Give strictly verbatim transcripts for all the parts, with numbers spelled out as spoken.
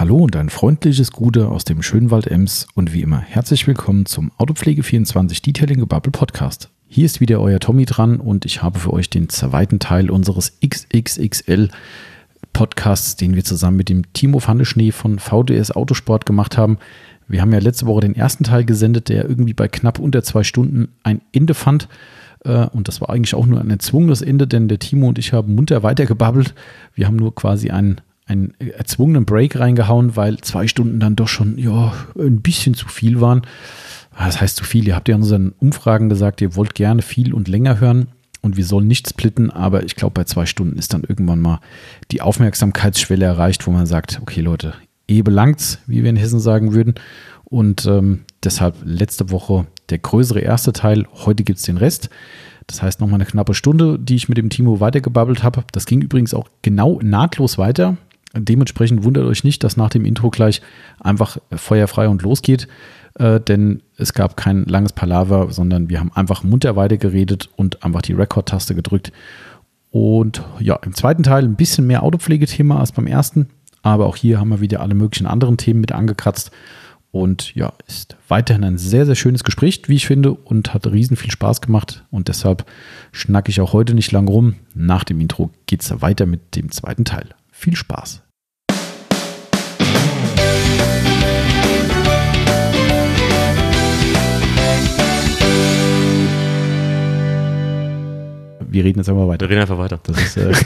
Hallo und ein freundliches Gute aus dem schönen Wald Ems und wie immer herzlich willkommen zum Autopflege vierundzwanzig Detailing Gebubble Podcast. Hier ist wieder euer Tommy dran und ich habe für euch den zweiten Teil unseres X X X L Podcasts, den wir zusammen mit dem Timo Pfanneschnee von V D S Autosport gemacht haben. Wir haben ja letzte Woche den ersten Teil gesendet, der irgendwie bei knapp unter zwei Stunden ein Ende fand. Und das war eigentlich auch nur ein erzwungenes Ende, denn der Timo und ich haben munter weitergebabbelt. Wir haben nur quasi einen einen erzwungenen Break reingehauen, weil zwei Stunden dann doch schon ja, ein bisschen zu viel waren. Das heißt zu viel, ihr habt ja in unseren Umfragen gesagt, ihr wollt gerne viel und länger hören und wir sollen nicht splitten, aber ich glaube, bei zwei Stunden ist dann irgendwann mal die Aufmerksamkeitsschwelle erreicht, wo man sagt, okay Leute, eh belangt's, wie wir in Hessen sagen würden. Und ähm, deshalb letzte Woche der größere erste Teil, heute gibt es den Rest. Das heißt nochmal eine knappe Stunde, die ich mit dem Timo weitergebabbelt habe. Das ging übrigens auch genau nahtlos weiter. Dementsprechend wundert euch nicht, dass nach dem Intro gleich einfach feuerfrei und losgeht, äh, denn es gab kein langes Palaver, sondern wir haben einfach munter weiter geredet und einfach die Record-Taste gedrückt. Und ja, im zweiten Teil ein bisschen mehr Autopflegethema als beim ersten, aber auch hier haben wir wieder alle möglichen anderen Themen mit angekratzt. Und ja, ist weiterhin ein sehr, sehr schönes Gespräch, wie ich finde, und hat riesen viel Spaß gemacht. Und deshalb schnacke ich auch heute nicht lang rum. Nach dem Intro geht es weiter mit dem zweiten Teil. Viel Spaß! Wir reden jetzt einfach weiter. Wir reden einfach weiter. Das ist äh,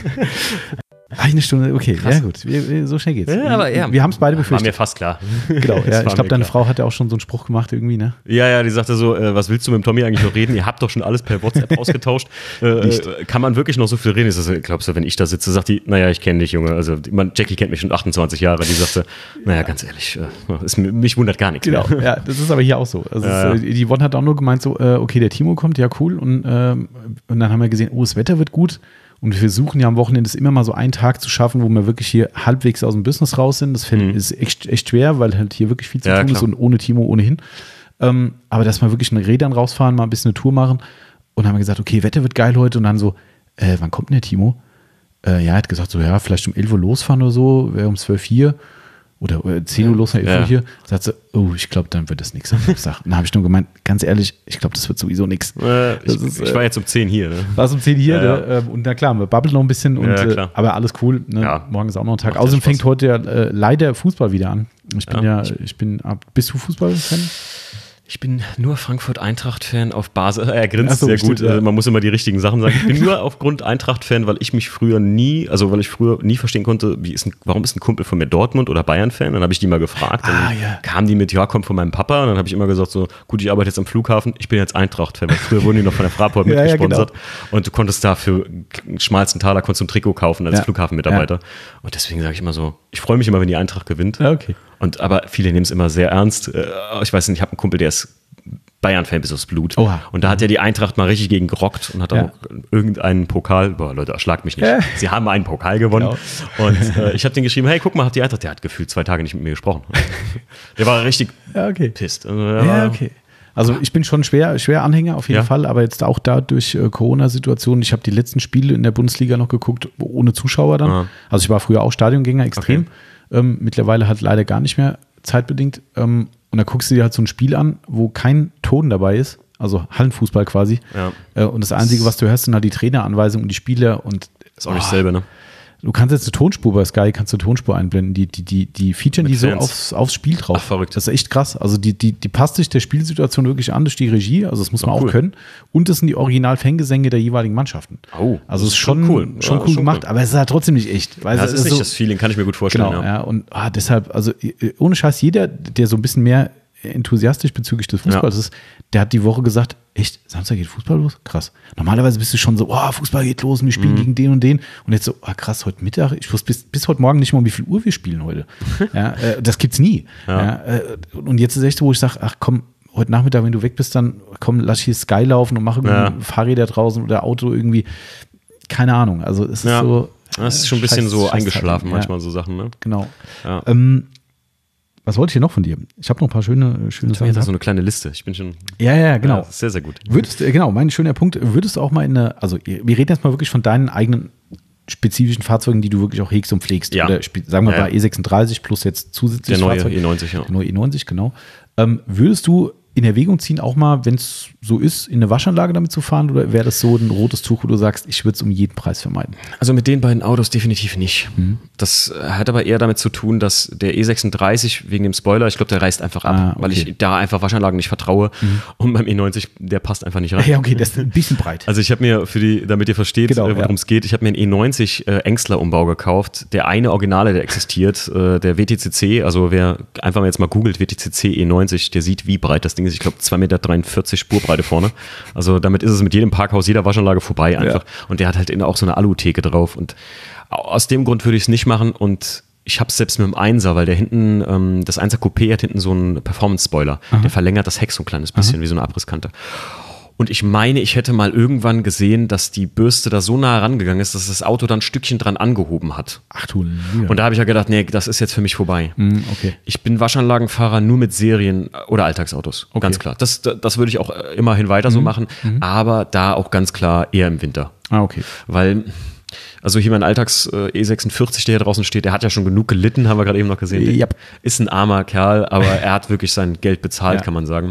eine Stunde, okay, krass. Ja gut, wir, so schnell geht's. Ja, aber ja, wir haben es beide befürchtet. War mir fast klar. Genau, ja, ich glaube, deine klar. Frau hat ja auch schon so einen Spruch gemacht irgendwie, ne? Ja, ja, die sagte so, äh, was willst du mit dem Tommy eigentlich noch reden? Ihr habt doch schon alles per WhatsApp ausgetauscht. Äh, kann man wirklich noch so viel reden? Ich glaubst du, wenn ich da sitze, sagt die, naja, ich kenne dich, Junge. Also man, Jackie kennt mich schon achtundzwanzig Jahre. Die sagte, naja, ganz ehrlich, äh, ist, mich wundert gar nichts genau, mehr. Ja, das ist aber hier auch so. Also ja, ist, ja. Die Yvonne hat auch nur gemeint so, äh, okay, der Timo kommt, ja cool. Und, äh, und dann haben wir gesehen, oh, das Wetter wird gut. Und wir versuchen ja am Wochenende immer mal so einen Tag zu schaffen, wo wir wirklich hier halbwegs aus dem Business raus sind. Das fällt, mhm. ist echt, echt schwer, weil halt hier wirklich viel zu ja, tun klar. ist und ohne Timo ohnehin. Ähm, aber dass wir wirklich mit Rädern rausfahren, mal ein bisschen eine Tour machen. Und dann haben wir gesagt, okay, Wetter wird geil heute. Und dann so, äh, wann kommt denn der Timo? Äh, ja, er hat gesagt so, ja, vielleicht um elf Uhr losfahren oder so, wäre um zwölf hier. Oder zehn Uhr los, elf Uhr ja. hier. Sagt sie, oh, ich glaube, dann wird das nichts. Dann habe ich nur gemeint, ganz ehrlich, ich glaube, das wird sowieso nichts. Äh, ich, ich war jetzt um zehn hier. Ne? War um zehn hier. Ja, ja. Ne? Und na klar, wir babbeln noch ein bisschen. Und, ja, äh, aber alles cool. Ne? Ja. Morgen ist auch noch ein Tag. Macht Außerdem fängt heute ja äh, leider Fußball wieder an. Ich bin ja, ja ich bin, bist du Fußball-Fan? Ich bin nur Frankfurt-Eintracht-Fan auf Basis, er grinst so, sehr stimmt, gut, ja. Man muss immer die richtigen Sachen sagen. Ich bin nur aufgrund Eintracht-Fan, weil ich mich früher nie, also weil ich früher nie verstehen konnte, wie ist ein, warum ist ein Kumpel von mir Dortmund oder Bayern-Fan? Dann habe ich die mal gefragt, dann ah, ja. kamen die mit, ja, kommt von meinem Papa, und dann habe ich immer gesagt so, gut, ich arbeite jetzt am Flughafen, ich bin jetzt Eintracht-Fan, weil früher wurden die noch von der Fraport ja, mitgesponsert, ja, genau. Und du konntest da für einen schmalsten Taler konntest du ein Trikot kaufen als ja. Flughafenmitarbeiter. Ja. Und deswegen sage ich immer so, ich freue mich immer, wenn die Eintracht gewinnt. Ja, okay. Und aber viele nehmen es immer sehr ernst. Ich weiß nicht, ich habe einen Kumpel, der ist Bayern-Fan bis aufs Blut. Oha. Und da hat ja die Eintracht mal richtig gegen gerockt und hat dann ja. irgendeinen Pokal, boah Leute, erschlagt mich nicht. Ja. Sie haben einen Pokal gewonnen. Genau. Und äh, ich habe den geschrieben, hey, guck mal, hat die Eintracht, der hat gefühlt zwei Tage nicht mit mir gesprochen. Der war richtig ja, okay. pisst. Also, ja, okay. Also ich bin schon schwer, schwer Anhänger auf jeden ja. Fall, aber jetzt auch da durch äh, Corona-Situationen, ich habe die letzten Spiele in der Bundesliga noch geguckt, ohne Zuschauer dann. Aha. Also ich war früher auch Stadiongänger extrem. Okay. Ähm, mittlerweile halt leider gar nicht mehr, zeitbedingt. Ähm, und da guckst du dir halt so ein Spiel an, wo kein Ton dabei ist, also Hallenfußball quasi. Ja. Äh, und das Einzige, was du hörst, sind halt die Traineranweisungen und die Spieler. Und ist auch nicht oh, dasselbe, ne? Du kannst jetzt eine Tonspur bei Sky, kannst du eine Tonspur einblenden, die, die, die, die featuren Mit die so Fans. aufs, aufs Spiel drauf. Ach, verrückt. Das ist echt krass. Also die, die, die passt sich der Spielsituation wirklich an durch die Regie, also das muss man cool. auch können. Und das sind die Original-Fangesänge der jeweiligen Mannschaften. Oh, also es ist schon cool, schon ja, cool schon gemacht, cool. aber es ist halt trotzdem nicht echt. Weil ja, es das ist ist nicht so, das Feeling, kann ich mir gut vorstellen. Genau, ja. ja. Und ah, deshalb, also ohne Scheiß, jeder, der so ein bisschen mehr enthusiastisch bezüglich des Fußballs ja. ist, der hat die Woche gesagt, echt, Samstag geht Fußball los? Krass. Normalerweise bist du schon so, oh, Fußball geht los und wir spielen mhm. gegen den und den. Und jetzt so, oh, krass, heute Mittag, ich wusste bis, bis heute Morgen nicht mal, um wie viel Uhr wir spielen heute. ja, äh, das gibt's nie. Ja. Ja, äh, und jetzt ist echt so, wo ich sage, ach komm, heute Nachmittag, wenn du weg bist, dann komm, lass ich hier Sky laufen und mache ja. Fahrräder draußen oder Auto irgendwie. Keine Ahnung. Also es ist ja. so. Das ist schon ein bisschen Scheiß, so Scheiß eingeschlafen, ja. manchmal so Sachen, ne? Genau. Ja. Ähm, was wollte ich hier noch von dir? Ich habe noch ein paar schöne, schöne Sachen. Jetzt hast du so eine kleine Liste. Ich bin schon. Ja, ja, genau. Ja, sehr, sehr gut. Würdest, genau, mein schöner Punkt. Würdest du auch mal in eine, also wir reden jetzt mal wirklich von deinen eigenen spezifischen Fahrzeugen, die du wirklich auch hegst und pflegst. Ja. Oder spe- sagen wir Ja, bei ja. E sechsunddreißig plus jetzt zusätzlich Der neue Fahrzeug. E neunzig, ja. Der neue E neunzig, genau. Ähm, würdest du in Erwägung ziehen, auch mal, wenn es so ist, in eine Waschanlage damit zu fahren? Oder wäre das so ein rotes Tuch, wo du sagst, ich würde es um jeden Preis vermeiden? Also mit den beiden Autos definitiv nicht. Mhm. Das hat aber eher damit zu tun, dass der E sechsunddreißig wegen dem Spoiler, ich glaube, der reißt einfach ab, Ah, okay. weil ich da einfach Waschanlagen nicht vertraue. Mhm. Und beim E neunzig, der passt einfach nicht rein. Ja, okay, das ist ein bisschen breit. Also ich habe mir, für die, damit ihr versteht, Genau, äh, worum es ja. geht, ich habe mir einen E neunzig äh, Engstler-Umbau gekauft. Der eine Originale, der existiert, äh, der W T C C, also wer einfach mal jetzt mal googelt, W T C C E neunzig, der sieht, wie breit das Ding ist. Ich glaube, zwei Meter dreiundvierzig Spurbreite vorne. Also damit ist es mit jedem Parkhaus, jeder Waschanlage vorbei einfach. Ja. Und der hat halt auch so eine Alutheke drauf. Und aus dem Grund würde ich es nicht machen. Und ich habe es selbst mit dem Einser, weil der hinten, ähm, das Einser Coupé hat hinten so einen Performance-Spoiler. Aha. Der verlängert das Heck so ein kleines bisschen, Aha. wie so eine Abrisskante. Und ich meine, ich hätte mal irgendwann gesehen, dass die Bürste da so nah rangegangen ist, dass das Auto dann ein Stückchen dran angehoben hat. Ach du Lieber. Und da habe ich ja gedacht, nee, das ist jetzt für mich vorbei. Mm, okay. Ich bin Waschanlagenfahrer nur mit Serien- oder Alltagsautos, okay. ganz klar. Das, das würde ich auch immerhin weiter mm, so machen, mm. aber da auch ganz klar eher im Winter. Ah, okay. Weil... Also hier mein Alltags-E sechsundvierzig, der hier draußen steht, der hat ja schon genug gelitten, haben wir gerade eben noch gesehen. Yep. Ist ein armer Kerl, aber er hat wirklich sein Geld bezahlt, ja. kann man sagen.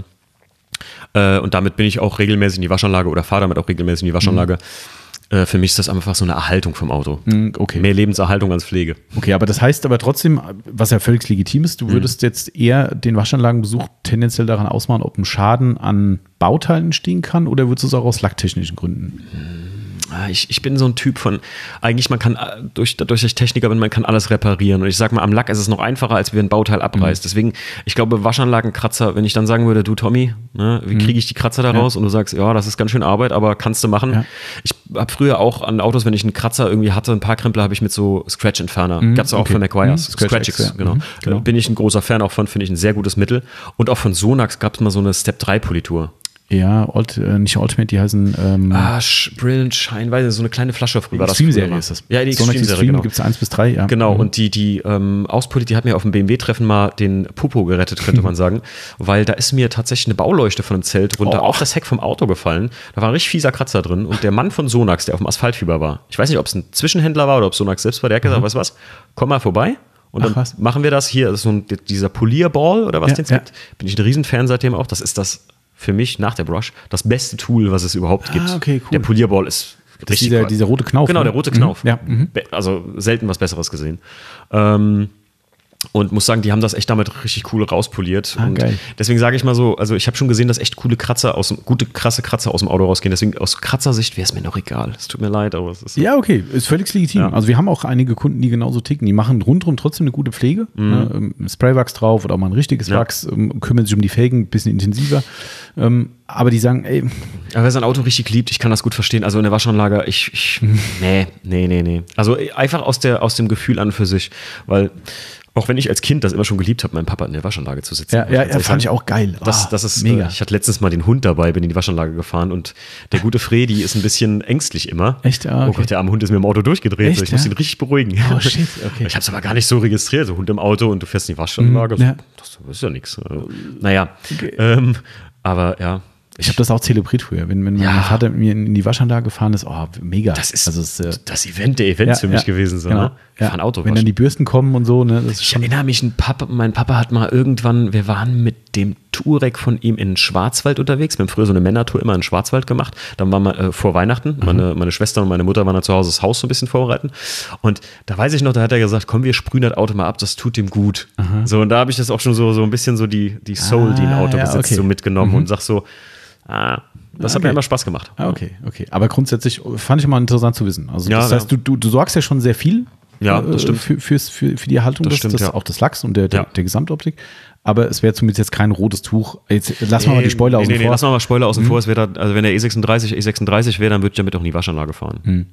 Äh, und damit bin ich auch regelmäßig in die Waschanlage oder fahre damit auch regelmäßig in die Waschanlage. Mhm. Äh, für mich ist das einfach so eine Erhaltung vom Auto. Mhm, okay. Mehr Lebenserhaltung als Pflege. Okay, aber das heißt aber trotzdem, was ja völlig legitim ist, du würdest mhm. jetzt eher den Waschanlagenbesuch tendenziell daran ausmachen, ob ein Schaden an Bauteilen entstehen kann, oder würdest du es auch aus lacktechnischen Gründen? Mhm. Ich, ich bin so ein Typ von, eigentlich man kann, durch, dadurch, dass ich Techniker bin, man kann alles reparieren. Und ich sag mal, am Lack ist es noch einfacher, als wenn ein Bauteil abreißt. Mhm. Deswegen, ich glaube, Waschanlagenkratzer, wenn ich dann sagen würde, du Tommy, ne, wie kriege ich die Kratzer da raus? Ja. Und du sagst, ja, das ist ganz schön Arbeit, aber kannst du machen. Ja. Ich habe früher auch an Autos, wenn ich einen Kratzer irgendwie hatte, ein paar Krempel, habe ich mit so Scratch-Entferner. Mhm. Gab es auch okay. für McGuire's. Mhm. Scratch-X, ja. genau. Mhm. genau. Bin ich ein großer Fan auch von, finde ich ein sehr gutes Mittel. Und auch von Sonax gab es mal so eine Step drei Politur. Ja, Alt, äh, nicht Ultimate, die heißen ähm Ah, Brilliant Shine, weiß nicht, so eine kleine Flasche früher. Extreme-Serie ist das. Ja, die Extreme-Serie, Extreme genau. gibt es eins bis drei, ja. Genau, mhm. und die, die ähm, Auspolitik, die hat mir auf dem B M W-Treffen mal den Popo gerettet, könnte man sagen, weil da ist mir tatsächlich eine Bauleuchte von einem Zelt runter oh. auf das Heck vom Auto gefallen. Da war ein richtig fieser Kratzer drin und der Mann von Sonax, der auf dem Asphaltfieber war, ich weiß nicht, ob es ein Zwischenhändler war oder ob Sonax selbst war, der hat gesagt, mhm. weißt du was, komm mal vorbei. Und dann Ach, machen wir das hier, das ist so ein, dieser Polierball oder was ja, den es ja. gibt. Bin ich ein Riesenfan seitdem auch. Das ist das für mich nach der Brush das beste Tool, was es überhaupt gibt. Ah, okay, cool. Der Polierball ist das richtig dieser, dieser rote Knauf. Genau, der rote Knauf. Mhm. Ja. Mhm. Also selten was Besseres gesehen. Ähm, und muss sagen, die haben das echt damit richtig cool rauspoliert. Ah, und geil. deswegen sage ich mal so, also ich habe schon gesehen, dass echt coole Kratzer aus dem, gute, krasse Kratzer aus dem Auto rausgehen. Deswegen aus Kratzersicht wäre es mir noch egal. Es tut mir leid, aber es ist. Ja, okay, ist völlig legitim. Ja. Also wir haben auch einige Kunden, die genauso ticken. Die machen rundherum trotzdem eine gute Pflege. Mhm. Ne? Spraywachs drauf oder auch mal ein richtiges ja. Wachs, kümmern sich um die Felgen ein bisschen intensiver. Ähm, aber die sagen, ey. Aber wer sein Auto richtig liebt, ich kann das gut verstehen. Also in der Waschanlage, ich, ich nee, nee, nee, nee. Also einfach aus, der, aus dem Gefühl an für sich, weil auch wenn ich als Kind das immer schon geliebt habe, meinem Papa in der Waschanlage zu sitzen. Ja, ja, ja fand ich auch geil. Das, das ist mega. Ich hatte letztens mal den Hund dabei, bin in die Waschanlage gefahren und der gute Fredi ist ein bisschen ängstlich immer. Echt? Ah, okay. Oh Gott, der arme Hund ist mir im Auto durchgedreht. Echt, ich muss ja? ihn richtig beruhigen. Oh shit, okay. Ich habe es aber gar nicht so registriert. So Hund im Auto und du fährst in die Waschanlage. Mhm, ja. Das ist ja nichts. Naja, okay. ähm, aber ja. Ich habe das auch zelebriert früher, wenn, wenn ja. mein Vater mit mir in die Waschanlage gefahren ist, oh, mega. Das ist also es, äh, das Event der Events ja, für mich ja, gewesen. So, genau. ne? Ja. Ein Auto wenn dann die Bürsten kommen und so. Ne, das ist ich schon erinnere mich, ein Papa, mein Papa hat mal irgendwann, wir waren mit dem Touareg von ihm in Schwarzwald unterwegs. Wir haben früher so eine Männertour immer in Schwarzwald gemacht. Dann waren wir äh, vor Weihnachten. Mhm. Meine, meine Schwester und meine Mutter waren da zu Hause das Haus so ein bisschen vorbereiten. Und da weiß ich noch, da hat er gesagt, komm, wir sprühen das Auto mal ab, das tut dem gut. Mhm. So, und da habe ich das auch schon so, so ein bisschen so die, die Soul, ah, die ein Auto ja, besitzt, okay. so mitgenommen mhm. und sag so, ah, das okay. hat mir immer Spaß gemacht. Ah, okay, okay. Aber grundsätzlich fand ich mal interessant zu wissen. Also ja, das heißt, ja. du, du, du sorgst ja schon sehr viel ja, das stimmt. Für, fürs, für, für die Erhaltung das des, stimmt, des, ja. auch des Lacks und der, der, ja. der Gesamtoptik. Aber es wäre zumindest jetzt kein rotes Tuch. Jetzt lassen wir nee, mal die Spoiler nee, außen nee, vor. Nee, lassen wir mal Spoiler außen mhm. vor. Es da, also wenn der E sechsunddreißig E sechsunddreißig wäre, dann würde ich damit auch in die Waschanlage fahren. Mhm.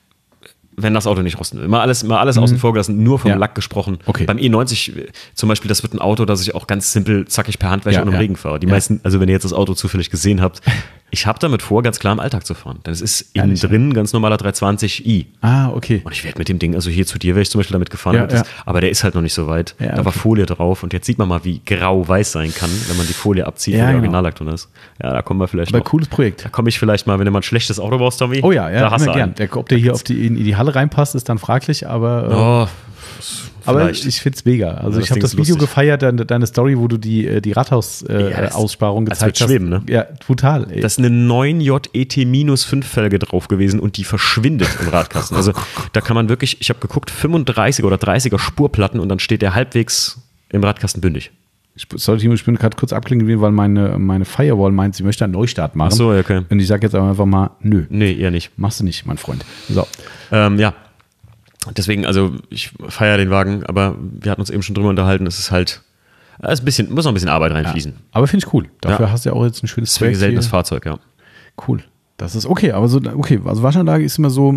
Wenn das Auto nicht rosten will. Mal alles, mal alles mhm. außen vor gelassen, nur vom ja. Lack gesprochen. Okay. Beim E neunzig zum Beispiel, das wird ein Auto, das ich auch ganz simpel, zackig per Handwäsche ja, und im ja. Regen fahre. Die ja. meisten, also wenn ihr jetzt das Auto zufällig gesehen habt, ich habe damit vor, ganz klar im Alltag zu fahren. Denn es ist innen Ehrlich, drin ein ganz normaler dreihundertzwanzig i. Ah, okay. Und ich werde mit dem Ding, also hier zu dir wäre ich zum Beispiel damit gefahren, ja, das, ja. aber der ist halt noch nicht so weit. Ja, da okay. war Folie drauf und jetzt sieht man mal, wie grau-weiß sein kann, wenn man die Folie abzieht, ja, wo der genau. Originallack drin ist. Ja, da kommen wir vielleicht aber noch. cooles Projekt. Da komme ich vielleicht mal, wenn du mal ein schlechtes Auto brauchst, Tommy. Oh ja, ja, da hast du gern. Der, ob der hier auf die, in die Halle reinpasst, ist dann fraglich, aber, oh, aber ich finde es mega. Also ja, ich habe das Video gefeiert, deine, deine Story, wo du die, die Rathaus-Aussparung äh, ja, gezeigt hast. Schweben, ne? Ja, total. Ey. Das ist eine neun J E T fünf Felge drauf gewesen und die verschwindet im Radkasten. Also da kann man wirklich, ich habe geguckt, fünfunddreißiger oder dreißiger Spurplatten und dann steht der halbwegs im Radkasten bündig. Ich, sorry, ich bin gerade kurz abklingen, weil meine, meine Firewall meint, sie möchte einen Neustart machen. Ach so, okay. Und ich sage jetzt einfach mal, nö. Nee, eher nicht. Machst du nicht, mein Freund. So. Ähm, ja. Deswegen, also ich feiere den Wagen, aber wir hatten uns eben schon drüber unterhalten, es ist halt, es ist ein bisschen, muss noch ein bisschen Arbeit reinfließen. Ja, aber finde ich cool. Dafür ja. hast du ja auch jetzt ein schönes Projekt. Das ist ein seltenes Fahrzeug, ja. Cool. Das ist okay, aber so, okay, also Waschanlage ist immer so,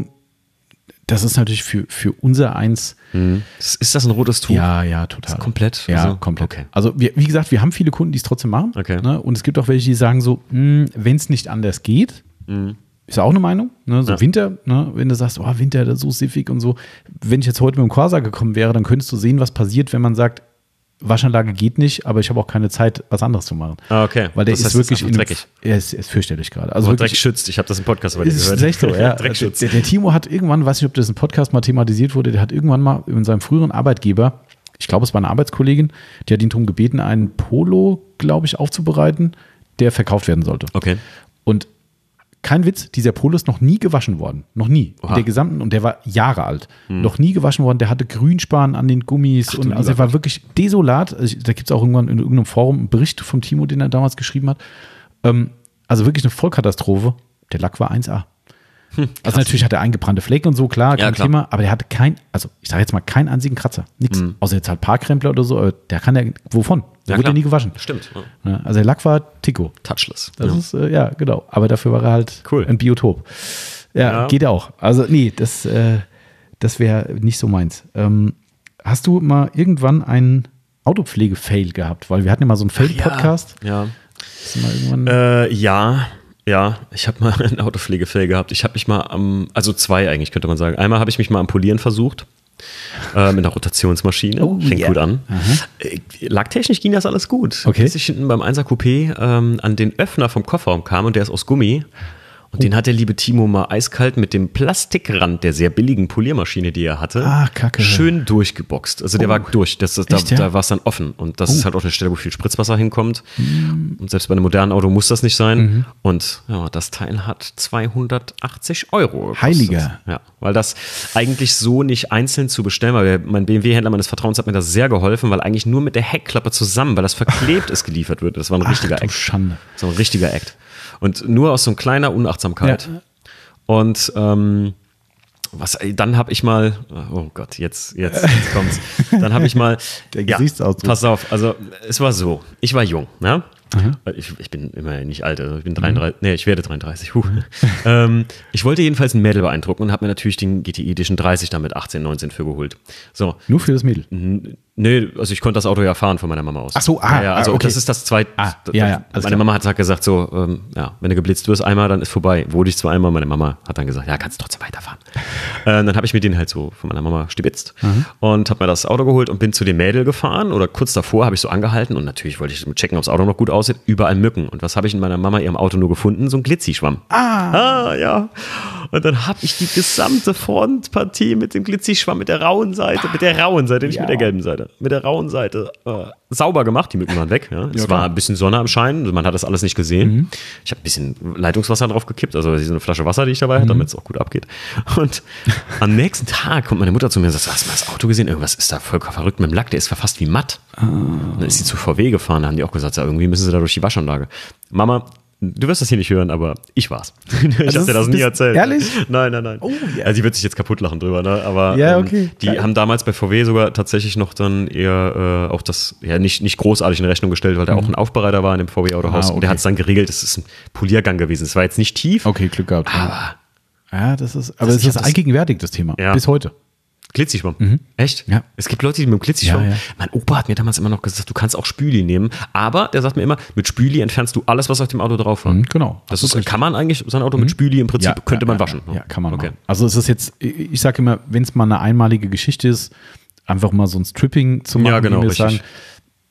das ist natürlich für, für unser Eins. Mhm. Ist das ein rotes Tuch? Ja, ja, total. Komplett? Ja, also, komplett. Okay. Also wir, wie gesagt, wir haben viele Kunden, die es trotzdem machen. Okay. Ne? Und es gibt auch welche, die sagen so, wenn es nicht anders geht, mhm. ist ja auch eine Meinung. Ne? So ja. Winter, ne? Wenn du sagst, oh, Winter, das ist so siffig und so. Wenn ich jetzt heute mit dem Corsa gekommen wäre, dann könntest du sehen, was passiert, wenn man sagt, Waschanlage geht nicht, aber ich habe auch keine Zeit, was anderes zu machen. Ah, okay. Weil der das ist heißt, wirklich ist in, dreckig. Er ist, er ist fürchterlich gerade. Also Dreck schützt. Ich habe das im Podcast bei dir ist gehört. Echt so, ja. Dreck schützt. Der, der Timo hat irgendwann, weiß nicht, ob das im Podcast mal thematisiert wurde, der hat irgendwann mal in seinem früheren Arbeitgeber, ich glaube, es war eine Arbeitskollegin, die hat ihn darum gebeten, einen Polo, glaube ich, aufzubereiten, der verkauft werden sollte. Okay. Und kein Witz, dieser Polo ist noch nie gewaschen worden. Noch nie. In der gesamten, und der war Jahre alt. Hm. Noch nie gewaschen worden. Der hatte Grünspan an den Gummis. Ach, und also er war wirklich desolat. Also da gibt es auch irgendwann in irgendeinem Forum einen Bericht vom Timo, den er damals geschrieben hat. Ähm, also wirklich eine Vollkatastrophe. Der Lack war eins A. Hm, also natürlich hat er eingebrannte Flecken und so, klar, kein ja, klar. Thema. Aber der hatte kein, also ich sage jetzt mal, keinen einzigen Kratzer. Nichts. Hm. Außer jetzt halt Parkkrempler oder so. Aber der kann ja, wovon? Der ja, wurde ja nie gewaschen. Stimmt. Ja. Also der Lack war Tico. Touchless. Das ja. ist, äh, ja, genau. Aber dafür war er halt cool. ein Biotop. Ja, ja, geht auch. Also nee, das, äh, das wäre nicht so meins. Ähm, hast du mal irgendwann einen Autopflege-Fail gehabt? Weil wir hatten ja mal so einen Fail-Podcast. Ja. Ja. Hast du mal irgendwann äh, ja. Ja, ich habe mal einen Autopflege-Fail gehabt. Ich habe mich mal am, also zwei eigentlich könnte man sagen. Einmal habe ich mich mal am Polieren versucht. Äh, mit einer Rotationsmaschine. Oh, Fängt yeah. gut an. Äh, Lacktechnisch ging das alles gut. Okay. Bis ich hinten beim Einser Coupé ähm, an den Öffner vom Kofferraum kam und der ist aus Gummi. Und oh. den hat der liebe Timo mal eiskalt mit dem Plastikrand der sehr billigen Poliermaschine, die er hatte, ah, Kacke. schön durchgeboxt. Also der oh. war durch. Das, das, Echt, da ja? da war es dann offen. Und das oh. ist halt auch eine Stelle, wo viel Spritzwasser hinkommt. Mm. Und selbst bei einem modernen Auto muss das nicht sein. Mhm. Und ja, das Teil hat zweihundertachtzig Euro gekostet. Heiliger. Ja, weil das eigentlich so nicht einzeln zu bestellen, weil der, mein B M W-Händler meines Vertrauens hat mir das sehr geholfen, weil eigentlich nur mit der Heckklappe zusammen, weil das verklebt ist, geliefert wird. Das war ein Ach, richtiger Act. Schande. So ein richtiger Act. Und nur aus so einer kleiner Unachtsamkeit. Ja. Und ähm, was, dann habe ich mal, oh Gott, jetzt, jetzt, jetzt kommt's. Dann habe ich mal, der ja, Gesichtsausdruck. Pass auf, also es war so, ich war jung, ne? Ich, ich bin immerhin nicht alt, also ich bin dreiunddreißig, mhm. nee, ich werde dreiunddreißig. Huh. ähm, ich wollte jedenfalls ein Mädel beeindrucken und habe mir natürlich den G T E Edition dreißig damit achtzehn, neunzehn für geholt. So. Nur für das Mädel? Nee, also ich konnte das Auto ja fahren von meiner Mama aus. Ach so, ah, ja, ja, also okay. das ist das zweite. Ah, ja, ja, meine klar. Mama hat halt gesagt so, ähm, ja, wenn du geblitzt wirst einmal, dann ist vorbei. Wurde ich zwar einmal, meine Mama hat dann gesagt, ja, kannst trotzdem weiterfahren. äh, dann habe ich mir den halt so von meiner Mama stibitzt mhm. und habe mir das Auto geholt und bin zu dem Mädel gefahren oder kurz davor habe ich so angehalten und natürlich wollte ich checken, ob das Auto noch gut aussieht. Überall Mücken. Und was habe ich in meiner Mama ihrem Auto nur gefunden? So ein Glitzischwamm. Ah. Ah, ja. Und dann habe ich die gesamte Frontpartie mit dem Glitzischwamm, mit der rauen Seite, mit der rauen Seite, nicht ja. mit der gelben Seite, mit der rauen Seite äh, sauber gemacht. Die Mücken waren weg. Ja. Es ja, war ein bisschen Sonne am Schein, man hat das alles nicht gesehen. Mhm. Ich habe ein bisschen Leitungswasser drauf gekippt, also so eine Flasche Wasser, die ich dabei hatte, mhm. damit es auch gut abgeht. Und am nächsten Tag kommt meine Mutter zu mir und sagt, hast du mal das Auto gesehen? Irgendwas ist da voll verrückt mit dem Lack, der ist fast wie matt. Ah. Und dann ist sie zu V W gefahren, da haben die auch gesagt, ja, irgendwie müssen sie da durch die Waschanlage. Mama, du wirst das hier nicht hören, aber ich war's. Ich also habe dir das nie erzählt. Ehrlich? Nein, nein, nein. Oh, yeah. Also die wird sich jetzt kaputt lachen drüber, ne? Aber ja, okay. ähm, die Geil. haben damals bei V W sogar tatsächlich noch dann eher äh, auch das, ja, nicht, nicht großartig in Rechnung gestellt, weil der mhm. auch ein Aufbereiter war in dem V W-Autohaus. Ah, okay. Und der hat es dann geregelt, das ist ein Poliergang gewesen. Es war jetzt nicht tief. Okay, Glück gehabt. Aber ja, das ist, aber es ist allgegenwärtig, das Thema. Ja. Bis heute. Glitzischwamm. Mhm. Echt? Ja. Es gibt Leute, die mit dem Glitzischwamm. Ja, ja. Mein Opa hat mir damals immer noch gesagt, du kannst auch Spüli nehmen. Aber der sagt mir immer, mit Spüli entfernst du alles, was auf dem Auto drauf war. Mhm, genau. Das ist, kann man eigentlich sein Auto mhm. mit Spüli im Prinzip, ja, könnte ja, man ja, waschen. Ja, kann man okay. machen. Also es ist jetzt, ich sage immer, wenn es mal eine einmalige Geschichte ist, einfach mal so ein Stripping zu machen, ja, genau, wie wir richtig. sagen,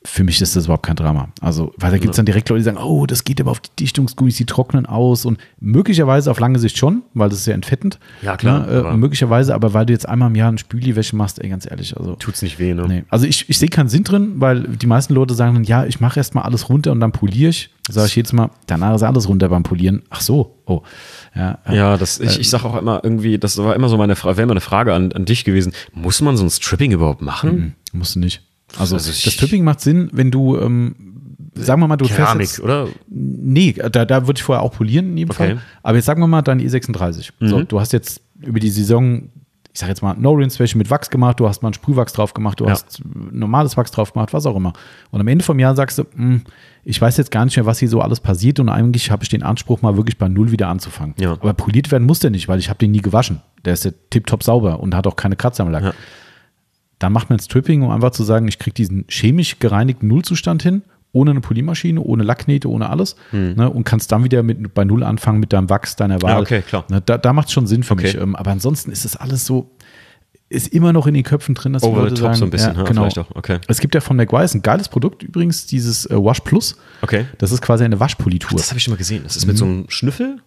für mich ist das überhaupt kein Drama. Also, weil da gibt es dann direkt Leute, die sagen, oh, das geht aber auf die Dichtungsgummis, die trocknen aus und möglicherweise auf lange Sicht schon, weil das ist ja entfettend. Ja, klar. Ne? Äh, aber möglicherweise, aber weil du jetzt einmal im Jahr eine Spüli-Wäsche machst, ey, ganz ehrlich. Also, tut's nicht weh, ne? nee. Also ich, ich sehe keinen Sinn drin, weil die meisten Leute sagen dann, ja, ich mache erstmal alles runter und dann poliere ich. Sage ich jedes Mal, danach ist alles runter beim Polieren. Ach so, oh. Ja, ja das, ich, ich sage auch immer irgendwie, das war immer so meine Frage, wäre immer eine Frage an, an dich gewesen, muss man so ein Stripping überhaupt machen? Mhm, musst du nicht. Also, Also ich- das Stripping macht Sinn, wenn du, ähm, sagen wir mal, du fährst Keramik, jetzt, oder? nee, da, da würde ich vorher auch polieren in jedem Okay. Fall. Aber jetzt sagen wir mal dein E sechsunddreißig. So, du hast jetzt über die Saison, ich sag jetzt mal, No-Rinse-Wäsche mit Wachs gemacht, du hast mal einen Sprühwachs drauf gemacht, du Ja. hast normales Wachs drauf gemacht, was auch immer. Und am Ende vom Jahr sagst du, mh, ich weiß jetzt gar nicht mehr, was hier so alles passiert und eigentlich habe ich den Anspruch, mal wirklich bei Null wieder anzufangen. Ja. Aber poliert werden muss der nicht, weil ich habe den nie gewaschen. Der ist ja tipptopp sauber und hat auch keine Kratzer am Lack. Ja. Dann macht man Stripping, um einfach zu sagen, ich kriege diesen chemisch gereinigten Nullzustand hin, ohne eine Poliermaschine, ohne Lacknähte, ohne alles. Ne, und kannst dann wieder mit, bei Null anfangen mit deinem Wachs, deiner Wahl. Ja, okay, klar. Ne, da da macht es schon Sinn für Okay. mich. Ähm, aber ansonsten ist das alles so, ist immer noch in den Köpfen drin, dass die Over the Leute top sagen, so ein bisschen, ja, ja, genau. vielleicht auch, okay. Es gibt ja von McGuire's ein geiles Produkt übrigens, dieses äh, Wash Plus. Okay. Das ist quasi eine Waschpolitur. Das habe ich schon mal gesehen. Das ist mit so einem Schnüffel?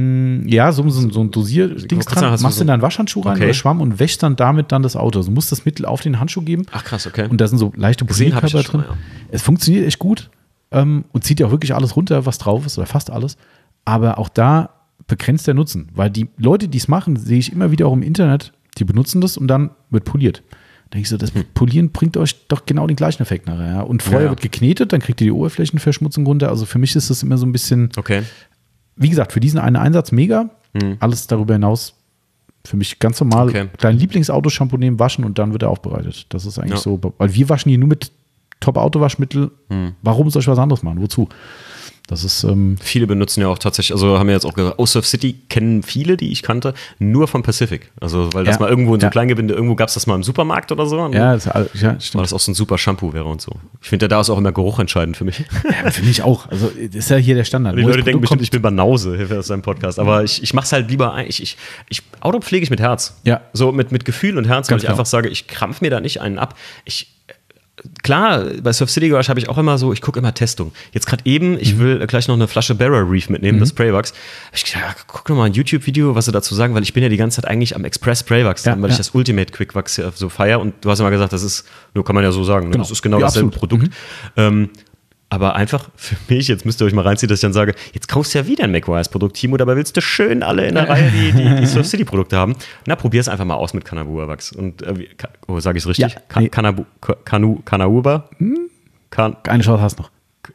Ja, so, so, so ein Dosierdings wollte dran, sagen, hast du machst so- in deinen Waschhandschuh rein Okay. oder Schwamm und wäschst dann damit dann das Auto. Also du musst das Mittel auf den Handschuh geben. Ach krass, okay. Und da sind so leichte Gesehen hab ich Polierkörper das drin. schon mal, Es funktioniert echt gut ähm, und zieht ja auch wirklich alles runter, was drauf ist oder fast alles. Aber auch da begrenzt der Nutzen, weil die Leute, die es machen, sehe ich immer wieder auch im Internet, die benutzen das und dann wird poliert. Da denke ich so, das Polieren bringt euch doch genau den gleichen Effekt nachher. Ja? Und vorher Ja, ja. wird geknetet, dann kriegt ihr die Oberflächenverschmutzung runter. Also für mich ist das immer so ein bisschen, Okay. wie gesagt, für diesen einen Einsatz mega. Alles darüber hinaus für mich ganz normal. Okay. Kleinen Lieblingsauto-Shampoo nehmen, waschen und dann wird er aufbereitet. Das ist eigentlich Ja. so, weil wir waschen hier nur mit Top-Autowaschmittel. Warum soll ich was anderes machen? Wozu? Das ist, ähm, Viele benutzen ja auch tatsächlich, also haben wir jetzt auch gesagt, aus Surf City kennen viele, die ich kannte, nur von Pacific. Also, weil das Ja. mal irgendwo in so Ja. Kleingebinde, irgendwo gab es das mal im Supermarkt oder so. Und ja, das, ja, Weil stimmt. das auch so ein super Shampoo wäre und so. Ich finde, da ist auch immer Geruch entscheidend für mich. Ja, für mich auch. Also, das ist ja hier der Standard. Die Wo das Leute denken Produkt bestimmt, ich bin Banause für seinem Podcast. Aber ich, ich mache es halt lieber, ein- ich, ich, ich Auto pflege ich mit Herz. Ja. So mit, mit Gefühl und Herz, weil Ganz ich genau. einfach sage, ich krampf mir da nicht einen ab. Ich, klar, bei Surf City Garage habe ich auch immer so, ich gucke immer Testung. Jetzt gerade eben, Mhm. ich will gleich noch eine Flasche Barrel Reef mitnehmen, das Spraywachs. Hab ich gedacht, ja, guck doch mal ein YouTube-Video, was sie dazu sagen, weil ich bin ja die ganze Zeit eigentlich am Express Spraywachs Ja, dran, weil ja. ich das Ultimate Quick Wax ja so feier und du hast immer gesagt, das ist, nur kann man ja so sagen, ne? Genau. Das ist genau Ja, dasselbe absolut. Produkt. Ähm, aber einfach für mich, jetzt müsst ihr euch mal reinziehen, dass ich dann sage, jetzt kaufst du ja wieder ein McGuire's-Produkt, Timo, dabei willst du schön alle in der Reihe die, die, die Surf City-Produkte haben. Na, probier es einfach mal aus mit Kanabua-Wachs. Und, äh, wie- Ka- oh, sage ich es richtig? Ja, Ka- nee. Kanabu, Ka- Kanu, Kanauba? Kan, Eine Chance hast du noch.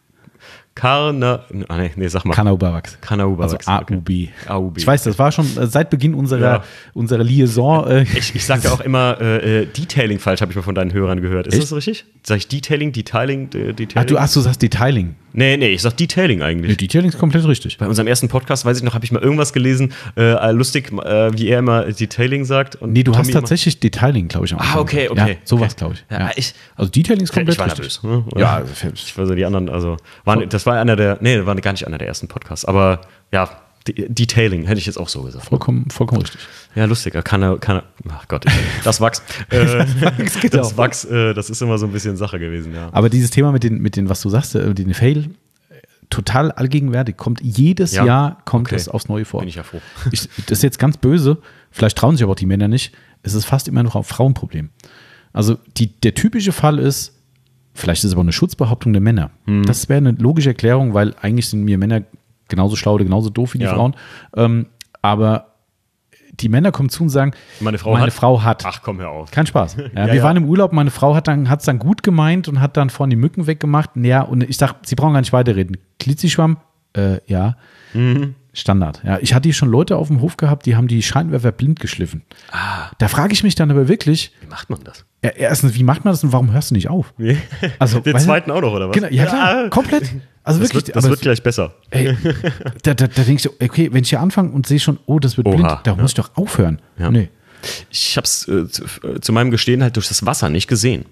Karna, ah, nee, nee, sag mal. Kanauberwachs. Kanauba-Wachs. Also A U B. A U B. Ich weiß, das war schon äh, seit Beginn unserer, Ja. unserer Liaison. Äh, Ich, ich sage ja auch immer äh, äh, Detailing falsch, habe ich mal von deinen Hörern gehört. Ist Echt? das richtig? Sag ich Detailing, Detailing, äh, ach, Detailing? du, ach, du sagst Detailing. nee, nee, ich sag Detailing eigentlich. Nee, Detailing ist komplett richtig. Bei unserem ersten Podcast, weiß ich noch, habe ich mal irgendwas gelesen, äh, lustig, äh, wie er immer Detailing sagt. Und Nee, du Tommy hast tatsächlich Detailing, glaube ich. am Ah, Anfang okay, gesagt. okay. Ja, sowas, Okay. glaube ich. Ja, Ja. ich- also Detailing ist Immer, komplett ich war richtig. nervös. Ne? Ja, ich weiß ja, die anderen, also, waren, das war einer der, nee, war gar nicht einer der ersten Podcasts, aber ja, De- Detailing, hätte ich jetzt auch so gesagt. vollkommen, vollkommen richtig. Ja, lustig, kann er, kann er, ach Gott, ich, das Wachs, äh, geht das auch. Wachs, äh, das ist immer so ein bisschen Sache gewesen, ja. Aber dieses Thema mit den, mit den was du sagst, äh, mit den Fail, äh, total allgegenwärtig. Kommt jedes Ja? Jahr kommt Okay. das aufs Neue vor. Bin ich ja froh. Ich, das ist jetzt ganz böse. Vielleicht trauen sich aber auch die Männer nicht. Es ist fast immer noch ein Frauenproblem. Also die, der typische Fall ist, vielleicht ist es aber eine Schutzbehauptung der Männer. Hm. Das wäre eine logische Erklärung, weil eigentlich sind mir Männer genauso schlau oder genauso doof wie die Ja. Frauen. Ähm, aber die Männer kommen zu und sagen, Meine Frau meine hat- Frau hat. Ach, komm, hör auf. Kein Spaß. Ja, Ja, wir ja. waren im Urlaub, meine Frau hat dann hat's dann gut gemeint und hat dann vorne die Mücken weggemacht. Ja, und ich sag, sie brauchen gar nicht weiterreden. Glitzischwamm? Äh, ja. Mhm. Standard. Ja, ich hatte hier schon Leute auf dem Hof gehabt, die haben die Scheinwerfer blind geschliffen. Ah, Da frage ich mich dann aber wirklich, wie macht man das? ja, erstens, wie macht man das und warum hörst du nicht auf? Also, Den weißt du- zweiten auch noch, oder was? Genau, ja klar, komplett. Also Das wirklich. wird, das aber wird gleich besser. ey, da, da, da denkst du, okay, wenn ich hier anfange und sehe schon, oh, das wird Oha, blind, da ja. muss ich doch aufhören. Ja. Nee. Ich habe es äh, zu, äh, zu meinem Gestehen halt durch das Wasser nicht gesehen.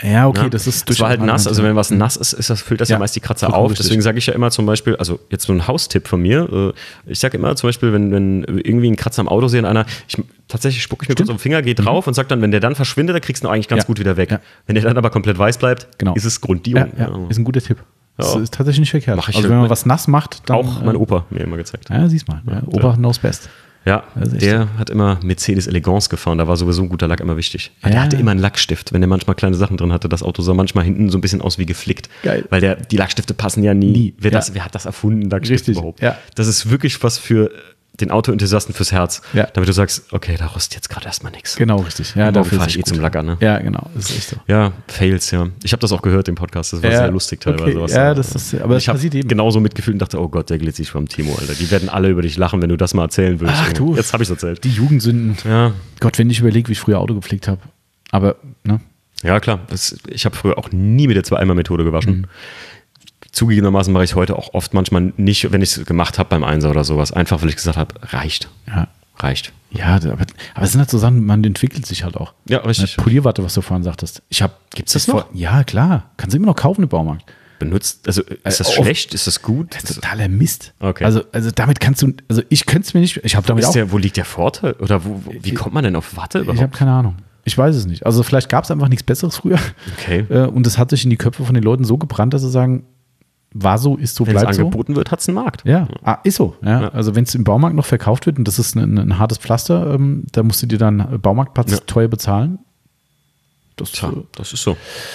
Ja, okay, ja? das ist Das war halt nass, also wenn was Mhm. nass ist, ist das, füllt das ja, Ja, meist die Kratzer vollkommen auf. richtig. Deswegen sage ich ja immer zum Beispiel, also jetzt so ein Haustipp von mir, äh, ich sage immer zum Beispiel, wenn, wenn irgendwie ein Kratzer am Auto sehe und einer, ich, tatsächlich spucke ich mir kurz auf den Finger, gehe drauf und sage dann, wenn der dann verschwindet, dann kriegst du ihn eigentlich ganz Ja. gut wieder weg. Ja. Wenn der dann aber komplett weiß bleibt, Genau. ist es Ja, Grunddion. ja, ist ein guter Tipp. Das Ja. ist tatsächlich nicht verkehrt. Mach ich also halt wenn man mit- was nass macht, dann... Auch mein äh, Opa mir immer gezeigt. Ja, siehst mal. Ja, Opa knows best. Ja, Das ist echt der hat immer Mercedes Elegance gefahren, da war sowieso ein guter Lack immer wichtig. Ja. Der hatte immer einen Lackstift, wenn der manchmal kleine Sachen drin hatte, das Auto sah manchmal hinten so ein bisschen aus wie geflickt. Geil. Weil der, die Lackstifte passen ja nie. Nie, Wer, ja. das, wer hat das erfunden, Lackstift Richtig, überhaupt? ja. Das ist wirklich was für den Autoenthusiasten fürs Herz. Ja. Damit du sagst, okay, da rostet jetzt gerade erstmal nichts. Genau, richtig. Ja, Morgen dafür fahre ist ich eh es zum gut. Lacker, ne? Ja, genau. Das ist echt so. Ja, Fails, ja. Ich habe das auch gehört im Podcast, das war Ja, sehr lustig teilweise. okay. was Ja, da- das ist- aber ich das habe passiert eben. genauso mitgefühlt und dachte, oh Gott, der Glitzig-Schwamm Timo, Alter. Die werden alle über dich lachen, wenn du das mal erzählen würdest. Ach du. Jetzt habe ich es erzählt. Die Jugendsünden. Ja, Gott, wenn ich überlege, wie ich früher Auto gepflegt habe. Aber, ne? Ja, klar. Das, ich habe früher auch nie mit der Zwei-Eimer-Methode gewaschen. Mhm. Zugegebenermaßen mache ich es heute auch oft manchmal nicht, wenn ich es gemacht habe beim Einser oder sowas. Einfach, weil ich gesagt habe, reicht. Ja. Reicht. Ja, aber, aber es sind halt so Sachen, man entwickelt sich halt auch. Ja, richtig. Ne, Polierwatte, was du vorhin sagtest. Ich habe. Gibt's das noch? Ja, klar. Kannst du immer noch kaufen im Baumarkt. Benutzt, also ist das Äh, schlecht? Ist das gut? Das ist totaler Mist. Okay. Also, also damit kannst du, also ich könnte es mir nicht, ich habe damit Ist auch, der, wo liegt der Vorteil? Oder wo, wo, wie kommt man denn auf Watte ich habe überhaupt? keine Ahnung. Ich weiß es nicht. Also vielleicht gab es einfach nichts Besseres früher. Okay. Äh, Und es hat sich in die Köpfe von den Leuten so gebrannt, dass sie sagen, war so, ist so, Wenn es bleibt so. angeboten wird, hat es einen Markt. Ja, ah, ist so. Ja. Ja. Also wenn es im Baumarkt noch verkauft wird und das ist ein, ein hartes Pflaster, ähm, da musst du dir dann Baumarktplatz Ja. teuer bezahlen. Das Tja, äh, das ist so.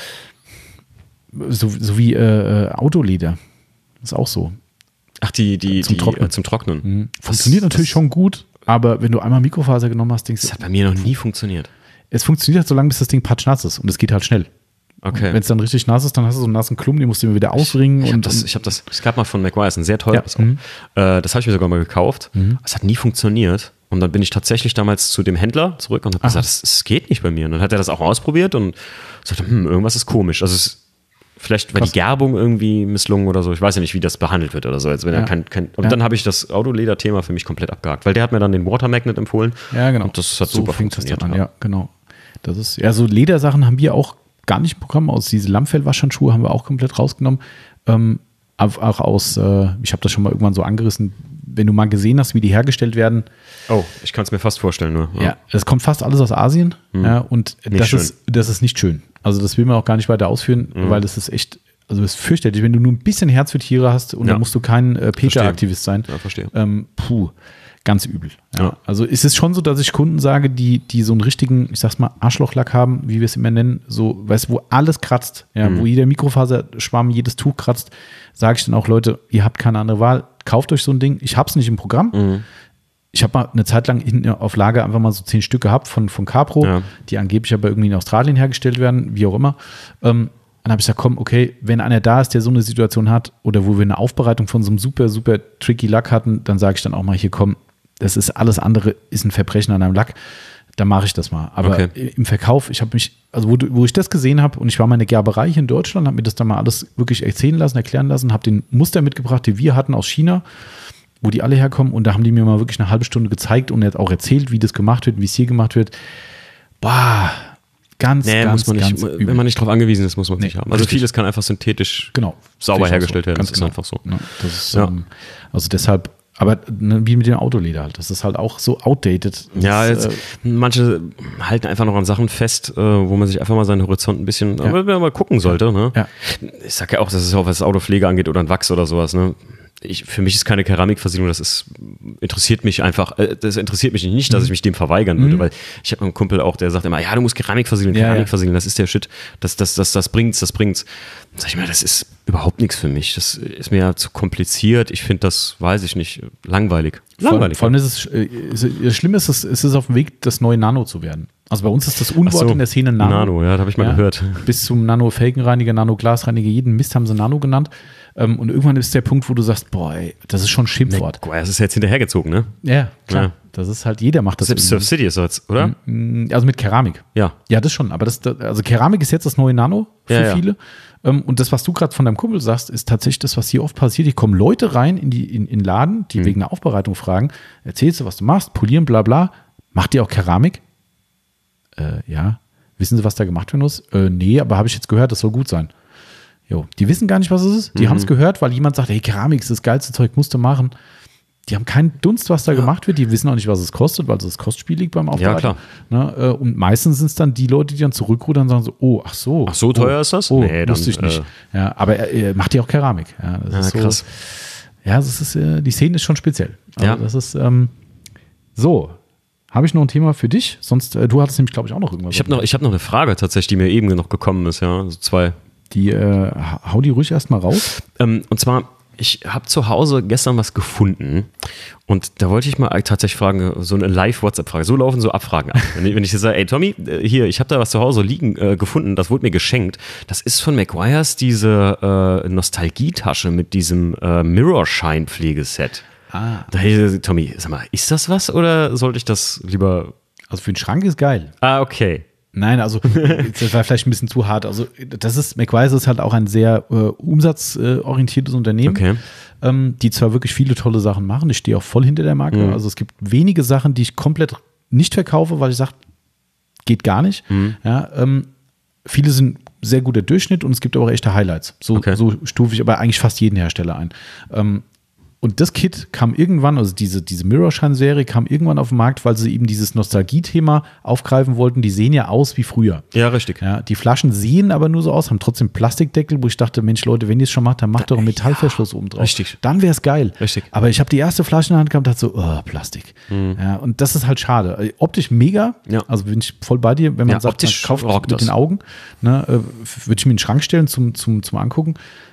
so, so wie äh, äh, Autoleder. Das ist auch so. Ach, die, die, Zum die Trocknen. Äh, zum Trocknen. Mhm. Funktioniert das, natürlich das, schon gut, aber wenn du einmal Mikrofaser genommen hast, denkst Das du, hat bei mir noch nie funktioniert. es funktioniert halt so lange, bis das Ding patschnass ist und es geht halt schnell. Okay. Wenn es dann richtig nass ist, dann hast du so einen nassen Klumpen, den musst du immer wieder ausringen. Ich habe und, das, ich hab das, es gab mal von McGuire's ein sehr teures Ja, mhm. auch. Äh, das habe ich mir sogar mal gekauft. Es hat nie funktioniert. Und dann bin ich tatsächlich damals zu dem Händler zurück und habe gesagt, es, es geht nicht bei mir. Und dann hat er das auch ausprobiert und sagte, hm, irgendwas ist komisch. Also es vielleicht war Krass. die Gerbung irgendwie misslungen oder so. Ich weiß ja nicht, wie das behandelt wird oder so. Als wenn Ja. er kein, kein, und Ja. dann habe ich das Autoleder-Thema für mich komplett abgehakt, weil der hat mir dann den Water Magnet empfohlen. Ja, genau. Und das hat so super fängt das funktioniert. dann an. Ja, genau. Das ist, ja, so Ledersachen haben wir auch gar nicht im Programm. Aus diese Lammfell-Waschhandschuhe haben wir auch komplett rausgenommen. Ähm, auch auch aus, äh, ich habe das schon mal irgendwann so angerissen, wenn du mal gesehen hast, wie die hergestellt werden. Oh, ich kann es mir fast vorstellen nur. Ja, es kommt fast alles aus Asien. Ja, und Nicht das schön. ist, das ist nicht schön. Also das will man auch gar nicht weiter ausführen, weil das ist echt, also das ist fürchterlich. Wenn du nur ein bisschen Herz für Tiere hast und Ja. dann musst du kein äh, PETA-Aktivist sein. Ja, verstehe. Ähm, puh, ganz übel. Ja. Ja. Also ist es schon so, dass ich Kunden sage, die, die so einen richtigen, ich sag's mal, Arschlochlack haben, wie wir es immer nennen, so, weißt du, wo alles kratzt, ja, Mhm. wo jeder Mikrofaserschwamm, jedes Tuch kratzt, sage ich dann auch, Leute, ihr habt keine andere Wahl, kauft euch so ein Ding. Ich hab's nicht im Programm. Mhm. Ich habe mal eine Zeit lang hinten auf Lager einfach mal so zehn Stück gehabt von, von Capro, Ja. die angeblich aber irgendwie in Australien hergestellt werden, wie auch immer. Ähm, dann habe ich gesagt, komm, okay, wenn einer da ist, der so eine Situation hat oder wo wir eine Aufbereitung von so einem super, super tricky Lack hatten, dann sage ich dann auch mal hier, komm, das ist alles andere, ist ein Verbrechen an einem Lack, dann mache ich das mal. Aber Okay. im Verkauf, ich habe mich, also wo, du- wo ich das gesehen habe und ich war mal in der Gerberei hier in Deutschland, habe mir das dann mal alles wirklich erzählen lassen, erklären lassen, habe den Muster mitgebracht, die wir hatten aus China, wo die alle herkommen und da haben die mir mal wirklich eine halbe Stunde gezeigt und jetzt auch erzählt, wie das gemacht wird, wie es hier gemacht wird. Boah, ganz, Nee, ganz, muss man ganz nicht, übel. wenn man nicht drauf angewiesen ist, muss man es Nee, nicht haben. Also richtig. vieles kann einfach synthetisch Genau. sauber Sehe ich auch hergestellt so. werden. Ganz Das ist genau. einfach so. Ja, das ist, Ja. ähm, also deshalb, aber ne, wie mit dem Autoleder halt, das ist halt auch so outdated. Das, Ja, jetzt, äh, manche halten einfach noch an Sachen fest, äh, wo man sich einfach mal seinen Horizont ein bisschen, aber wenn man mal gucken sollte. Ne? Ja. Ich sag ja auch, das ist auch, was Autopflege angeht oder ein Wachs oder sowas. Ne? Ich, für mich ist keine Keramikversiegelung, das ist, interessiert mich einfach, äh, das interessiert mich nicht, dass ich mich dem verweigern würde, weil ich habe einen Kumpel auch, der sagt immer, ja, du musst Keramik versiegeln, Ja, Keramik ja. versiegeln, das ist der Shit, das, das, das, das bringt's, das bringt's. Dann sag ich mal, das ist überhaupt nichts für mich, das ist mir ja zu kompliziert, ich finde das, weiß ich nicht, langweilig. Langweilig. Vor allem ist es, äh, ist, das Schlimme ist, es ist es auf dem Weg, das neue Nano zu werden. Also bei uns ist das Unwort Ach so, in der Szene Nano. Nano, ja, das habe ich mal gehört. Bis zum Nano-Felgenreiniger, Nano-Glasreiniger, jeden Mist haben sie Nano genannt. Ähm, und irgendwann ist der Punkt, wo du sagst, boah, ey, das ist schon ein Schimpfwort. Boah, das ist jetzt hinterhergezogen, ne? Ja, klar. Ja. Das ist halt, jeder macht das. Selbst Surf City ist das, oder? irgendwie. Also mit Keramik. Ja. Ja, das schon. Aber das, das- also Keramik ist jetzt das neue Nano für Ja, ja. viele. Ähm, und das, was du gerade von deinem Kumpel sagst, ist tatsächlich das, was hier oft passiert. Hier kommen Leute rein in die in, in Laden, Mhm. die wegen einer Aufbereitung fragen, erzählst du, was du machst, polieren, bla bla. Macht ihr auch Keramik? Äh, ja. Wissen Sie, was da gemacht werden muss? Äh, nee, aber habe ich jetzt gehört, das soll gut sein. Jo, die wissen gar nicht, was es ist. Die Mhm. haben es gehört, weil jemand sagt, hey, Keramik ist das geilste Zeug, musst du machen. Die haben keinen Dunst, was da ja. gemacht wird. Die wissen auch nicht, was es kostet, weil es das Kostspiel liegt beim Aufbereiten. Ja, klar. Ne? Und meistens sind es dann die Leute, die dann zurückrudern und sagen so, oh, ach so. Ach, so teuer oh, ist das? Oh, nee, wusste ich nicht. Äh, ja, aber er, er macht ja auch Keramik. Ja, das ja ist so, krass. Ja, das ist, äh, die Szene ist schon speziell. Also ja. Das ist, ähm, so. Habe ich noch ein Thema für dich? Sonst, äh, du hattest nämlich, glaube ich, auch noch irgendwas. Ich habe noch, ich hab noch eine Frage tatsächlich, die mir eben noch gekommen ist, ja, also zwei. Die, äh, hau die ruhig erstmal raus. Ähm, und zwar, ich habe zu Hause gestern was gefunden und da wollte ich mal tatsächlich fragen, so eine Live-WhatsApp-Frage. So laufen so Abfragen ab. Wenn ich, wenn ich jetzt sage, ey Tommy, hier, ich habe da was zu Hause liegen äh, gefunden, das wurde mir geschenkt. Das ist von Meguiar's diese äh, Nostalgietasche mit diesem äh, Mirror-Shine-Pflegeset. Ah. Da, Tommy, sag mal, ist das was oder sollte ich das lieber... Also für den Schrank ist geil. Ah, okay. Nein, also das war vielleicht ein bisschen zu hart. Also das ist, Meguiar's ist halt auch ein sehr äh, umsatzorientiertes Unternehmen, okay. ähm, die zwar wirklich viele tolle Sachen machen. Ich stehe auch voll hinter der Marke. Mhm. Also es gibt wenige Sachen, die ich komplett nicht verkaufe, weil ich sage, geht gar nicht. Mhm. Ja, ähm, viele sind sehr guter Durchschnitt und es gibt aber auch echte Highlights. So, okay. so stufe ich aber eigentlich fast jeden Hersteller ein. Ähm, Und das Kit kam irgendwann, also diese, diese Mirror-Shine-Serie kam irgendwann auf den Markt, weil sie eben dieses Nostalgie-Thema aufgreifen wollten. Die sehen ja aus wie früher. Ja, richtig. Ja, die Flaschen sehen aber nur so aus, haben trotzdem Plastikdeckel, wo ich dachte, Mensch Leute, wenn ihr es schon macht, dann macht doch einen Metallverschluss ja, oben drauf. Richtig. Dann wäre es geil. Richtig. Aber ich habe die erste Flasche in der Hand gehabt und dachte so, oh, Plastik. Mhm. Ja, und das ist halt schade. Optisch mega, ja. Also bin ich voll bei dir, wenn man ja, sagt, man kauft mit das. den Augen, ne, äh, würde ich mir in den Schrank stellen zum, zum, zum Angucken.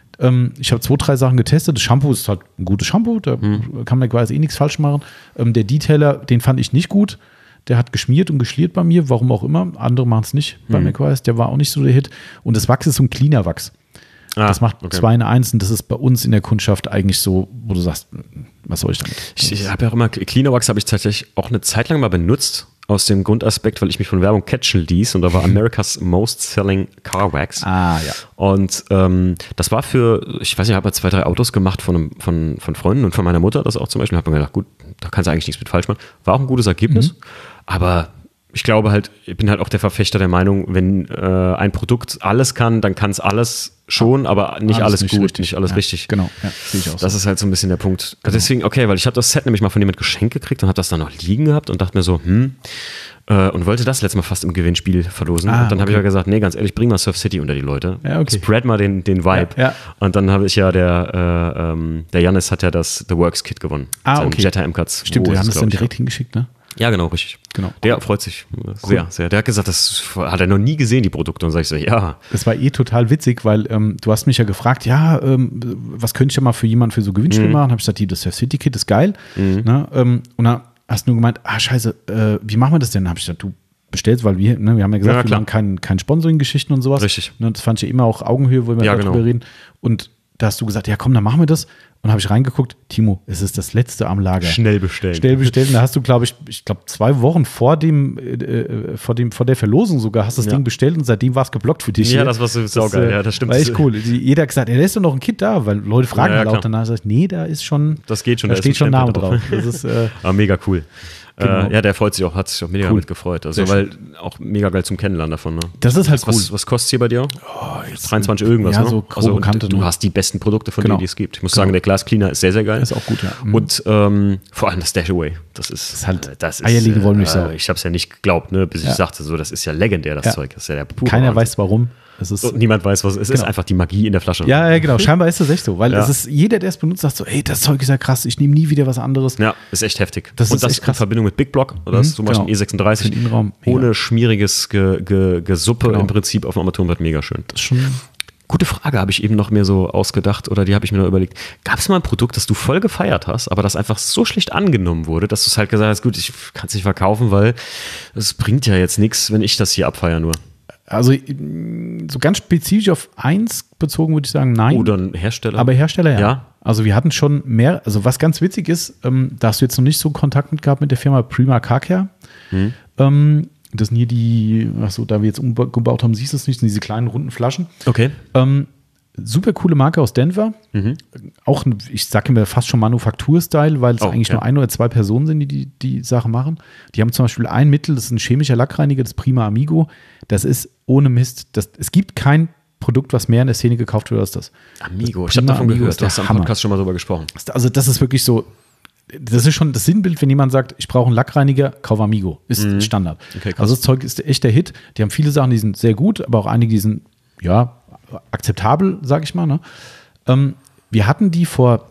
Ich habe zwei, drei Sachen getestet. Das Shampoo ist halt ein gutes Shampoo, da hm. kann man quasi eh nichts falsch machen. Der Detailer, den fand ich nicht gut. Der hat geschmiert und geschliert bei mir, warum auch immer. Andere machen es nicht bei hm. Meguiar's. Der war auch nicht so der Hit. Und das Wachs ist so ein cleaner Wachs. Ah, das macht okay. zwei in eins und das ist bei uns in der Kundschaft eigentlich so, wo du sagst, was soll ich damit? Ich, ich habe ja auch immer, Cleaner Wachs habe ich tatsächlich auch eine Zeit lang mal benutzt. Aus dem Grundaspekt, weil ich mich von Werbung catchen ließ und da war America's Most Selling Car Wax. Ah, ja. Und ähm, das war für, ich weiß nicht, ich habe ja zwei, drei Autos gemacht von, einem, von, von Freunden und von meiner Mutter das auch zum Beispiel. Da habe mir gedacht, gut, da kannst du eigentlich nichts mit falsch machen. War auch ein gutes Ergebnis, mhm. aber ich glaube halt, ich bin halt auch der Verfechter der Meinung, wenn äh, ein Produkt alles kann, dann kann es alles schon, aber nicht alles, alles nicht gut, richtig. nicht alles ja, richtig. Genau, ja, sehe ich auch. Das so. ist halt so ein bisschen der Punkt. Genau. Deswegen, okay, weil ich habe das Set nämlich mal von jemand geschenkt gekriegt und habe das dann noch liegen gehabt und dachte mir so, hm, äh, und wollte das letztes Mal fast im Gewinnspiel verlosen. Ah, und dann okay. habe ich ja gesagt, nee, ganz ehrlich, bring mal Surf City unter die Leute. Ja, okay. Spread mal den, den Vibe. Ja, ja. Und dann habe ich ja, der äh, ähm, der Jannis hat ja das The Works Kit gewonnen. Ah, okay. Jetta M Cuts. Stimmt, der Jannis dann direkt hingeschickt, ne? Ja, genau, richtig. Genau. Der freut sich sehr, cool. sehr. Der hat gesagt, das hat er noch nie gesehen, die Produkte. Und sage ich so, ja. Das war eh total witzig, weil ähm, du hast mich ja gefragt, ja, ähm, was könnte ich ja mal für jemanden für so Gewinnspiel mhm. machen? Habe ich gesagt, das Surf City Kit ist geil. Mhm. Ne? Ähm, und dann hast du nur gemeint, ah, scheiße, äh, wie machen wir das denn? Habe ich gesagt, du bestellst, weil wir, ne, wir haben ja gesagt, ja, wir machen kein, kein Sponsoring-Geschichten und sowas. Richtig. Ne, das fand ich ja immer auch Augenhöhe, wo wir ja, darüber genau. reden. Und da hast du gesagt, ja komm, dann machen wir das. Und habe ich reingeguckt, Timo, es ist das letzte am Lager. Schnell bestellen. Schnell bestellen. Da hast du, glaube ich, ich glaube zwei Wochen vor dem, äh, vor dem, vor der Verlosung sogar, hast das ja. Ding bestellt und seitdem war es geblockt für dich. Ja, hier. das war so saugeil. Ja, das stimmt. War echt cool. Jeder hat gesagt, ja, da ist doch noch ein Kit da, weil Leute fragen ja, ja, halt auch danach. Sag ich, nee, da ist schon, das geht schon, da, da steht schon Name drauf. Das ist äh, ah, mega cool. Genau. Äh, ja, der freut sich auch, hat sich auch mega cool. damit gefreut. Also, weil auch mega geil zum Kennenlernen davon. Ne? Das ist halt was, cool. Was, was kostet es hier bei dir? Oh, dreiundzwanzig irgendwas, ja, ne? so grobe also, Kante, du ne? hast die besten Produkte von genau. denen, die es gibt. Ich muss genau. sagen, der Glass Cleaner ist sehr, sehr geil. Ist auch gut, ja. Mhm. Und ähm, vor allem das Stashaway. Das ist, das ist halt das ist, eierlegende Wollmilchsau. Äh, ich habe es ja nicht geglaubt, ne, bis ja. ich sagte, so, das ist ja legendär, das ja. Zeug. Das ist ja der pure Keiner Wahnsinn. weiß warum. Es ist, und niemand weiß, was es genau. ist. Einfach die Magie in der Flasche. Ja, ja, genau. Scheinbar ist das echt so. Weil ja. es ist, jeder, der es benutzt, sagt so, ey, das Zeug ist ja krass, ich nehme nie wieder was anderes. Ja, ist echt heftig. Das und ist das echt krass. in Verbindung mit Big Block, oder mhm, das zum Beispiel genau. E sechsunddreißig, den Innenraum, ohne schmieriges Ge, Ge, Gesuppe genau. im Prinzip auf dem Armaturenbrett, mega schön. Das ist schon... Gute Frage, habe ich eben noch mir so ausgedacht oder die habe ich mir noch überlegt. Gab es mal ein Produkt, das du voll gefeiert hast, aber das einfach so schlecht angenommen wurde, dass du es halt gesagt hast, gut, ich kann es nicht verkaufen, weil es bringt ja jetzt nichts, wenn ich das hier abfeiere nur. Also so ganz spezifisch auf eins bezogen würde ich sagen, nein. Oder ein Hersteller. Aber Hersteller, ja. ja. Also wir hatten schon mehr, also was ganz witzig ist, ähm, da hast du jetzt noch nicht so Kontakt mit gehabt mit der Firma Prima Car Care. Hm. Ähm, das sind hier die, achso, da wir jetzt umgebaut haben, siehst du es nicht, sind diese kleinen runden Flaschen. Okay. Ähm, super coole Marke aus Denver. Mhm. Auch, ich sage immer fast schon Manufaktur-Style, weil es oh, eigentlich ja. nur ein oder zwei Personen sind, die, die die Sache machen. Die haben zum Beispiel ein Mittel, das ist ein chemischer Lackreiniger, das Prima Amigo. Das ist ohne Mist. Das, es gibt kein Produkt, was mehr in der Szene gekauft wird als das. Amigo, das ich habe davon Amigo gehört, du hast am Podcast schon mal drüber gesprochen. Also das ist wirklich so, das ist schon das Sinnbild, wenn jemand sagt, ich brauche einen Lackreiniger, kauf Amigo. Ist mhm. Standard. Okay, also das Zeug ist echt der Hit. Die haben viele Sachen, die sind sehr gut, aber auch einige, die sind, ja, akzeptabel, sag ich mal. Ne? Ähm, wir hatten die vor,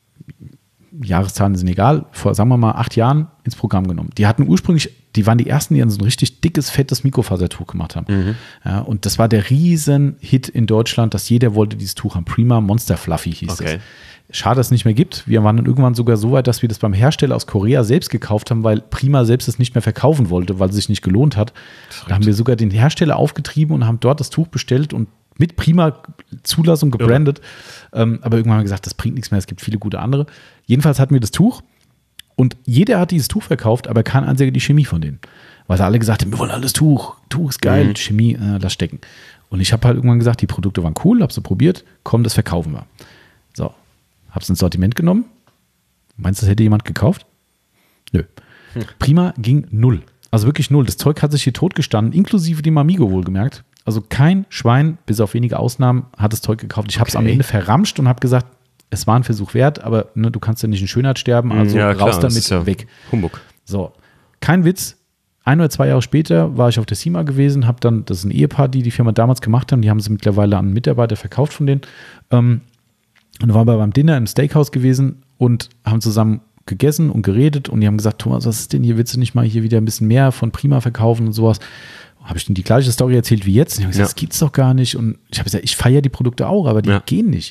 Jahreszahlen sind egal, vor, sagen wir mal, acht Jahren ins Programm genommen. Die hatten ursprünglich, die waren die ersten, die so ein richtig dickes, fettes Mikrofasertuch gemacht haben. Mhm. Ja, und das war der Riesen-Hit in Deutschland, dass jeder wollte dieses Tuch haben. Prima Monster Fluffy hieß okay. das. Schade, dass es nicht mehr gibt. Wir waren dann irgendwann sogar so weit, dass wir das beim Hersteller aus Korea selbst gekauft haben, weil Prima selbst es nicht mehr verkaufen wollte, weil es sich nicht gelohnt hat. Da haben wir sogar den Hersteller aufgetrieben und haben dort das Tuch bestellt und mit Prima-Zulassung gebrandet. Ja. Ähm, aber irgendwann haben wir gesagt, das bringt nichts mehr, es gibt viele gute andere. Jedenfalls hatten wir das Tuch und jeder hat dieses Tuch verkauft, aber kein einziger die Chemie von denen. Weil sie alle gesagt haben, wir wollen alles Tuch, Tuch ist geil, mhm. Chemie, äh, lass stecken. Und ich habe halt irgendwann gesagt, die Produkte waren cool, habe sie probiert, komm, das verkaufen wir. So, habe es ins Sortiment genommen. Meinst du, das hätte jemand gekauft? Nö. Hm. Prima ging null. Also wirklich null. Das Zeug hat sich hier totgestanden, inklusive dem Amigo wohlgemerkt. Also kein Schwein, bis auf wenige Ausnahmen, hat das Zeug gekauft. Ich habe es okay. am Ende verramscht und habe gesagt, es war ein Versuch wert, aber ne, du kannst ja nicht in Schönheit sterben, also ja, raus klar, damit, ja weg. Humbug. So, kein Witz. Ein oder zwei Jahre später war ich auf der SEMA gewesen, habe dann, das ist ein Ehepaar, die die Firma damals gemacht haben, die haben sie mittlerweile an einen Mitarbeiter verkauft von denen. Ähm, und waren wir beim Dinner im Steakhouse gewesen und haben zusammen gegessen und geredet und die haben gesagt, Thomas, was ist denn hier, willst du nicht mal hier wieder ein bisschen mehr von Prima verkaufen und sowas? Habe ich denen die gleiche Story erzählt wie jetzt und die haben gesagt, ja. das gibt's doch gar nicht und ich habe gesagt, ich feiere die Produkte auch, aber die ja. gehen nicht.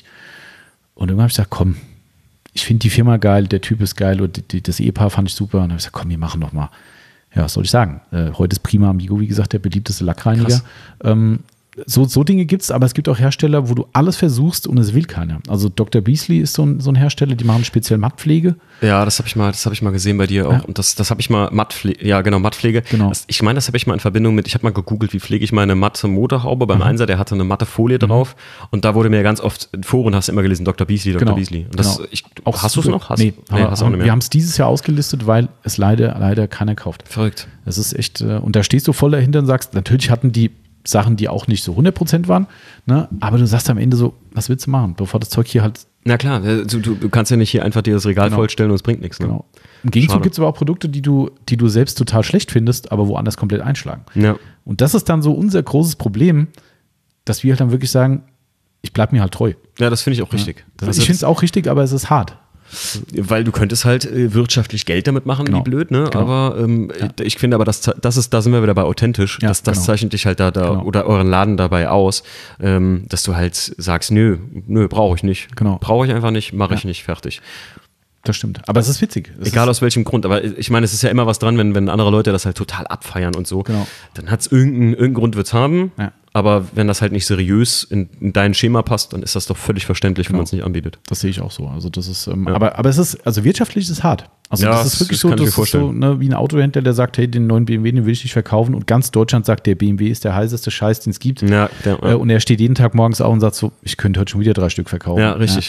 Und irgendwann habe ich gesagt, komm, ich finde die Firma geil, der Typ ist geil und die, die, das Ehepaar fand ich super und dann habe ich gesagt, komm, wir machen doch mal. Ja, was soll ich sagen? Äh, heute ist Prima Amigo, wie gesagt, der beliebteste Lackreiniger. Ähm, So, so Dinge gibt es, aber es gibt auch Hersteller, wo du alles versuchst und es will keiner. Also Doktor Beasley ist so ein, so ein Hersteller, die machen speziell Mattpflege. Ja, das habe ich mal, das habe ich mal gesehen bei dir auch. Ja. Und das, das habe ich mal Mattpflege, ja genau, Mattpflege. Genau. Das, ich meine, das habe ich mal in Verbindung mit, ich habe mal gegoogelt, wie pflege ich meine matte Motorhaube beim mhm. Einser, der hatte eine matte Folie mhm. drauf. Und da wurde mir ganz oft, in Foren hast du immer gelesen, Doktor Beasley, Doktor genau. Beasley. Und das, genau. ich, auch hast du es noch? Hast, nee, nee aber, hast auch nicht mehr. Wir haben es dieses Jahr ausgelistet, weil es leider, leider keiner kauft. Verrückt. Das ist echt, und da stehst du voll dahinter und sagst, natürlich hatten die Sachen, die auch nicht so hundert Prozent waren, ne? Aber du sagst am Ende so, was willst du machen, bevor das Zeug hier halt... Na klar, du, du, du kannst ja nicht hier einfach dir das Regal genau. vollstellen und es bringt nichts. Ne? Genau. Im Gegenzug gibt es aber auch Produkte, die du, die du selbst total schlecht findest, aber woanders komplett einschlagen. Ja. Und das ist dann so unser großes Problem, dass wir halt dann wirklich sagen, ich bleib mir halt treu. Ja, das finde ich auch richtig. Ja. Also ich finde es auch richtig, aber es ist hart. Weil du könntest halt äh, wirtschaftlich Geld damit machen, genau. wie blöd, ne? Genau. Aber ähm, ja. ich finde aber, das, das ist, da sind wir wieder bei authentisch. Ja, das, das genau. zeichnet dich halt da, da genau. oder euren Laden dabei aus, ähm, dass du halt sagst, nö, nö, brauche ich nicht. Genau. Brauche ich einfach nicht, mache ja. ich nicht, fertig. Das stimmt. Aber es ist witzig. Es Egal ist aus welchem Grund. Aber ich meine, es ist ja immer was dran, wenn, wenn andere Leute das halt total abfeiern und so. Genau. Dann hat es irgendeinen, irgendeinen Grund, wird es haben. Ja. Aber wenn das halt nicht seriös in, in dein Schema passt, dann ist das doch völlig verständlich, genau. wenn man es nicht anbietet. Das sehe ich auch so. Also das ist, ähm, ja. aber, aber es ist, also wirtschaftlich ist es hart. Also ja, das ist wirklich das so, das ist so ne, wie ein Autohändler, der sagt, hey, den neuen B M W, den will ich nicht verkaufen und ganz Deutschland sagt, der B M W ist der heißeste Scheiß, den es gibt. Ja, der, ja. Äh, und er steht jeden Tag morgens auf und sagt so, ich könnte heute schon wieder drei Stück verkaufen. Ja, richtig. Ja.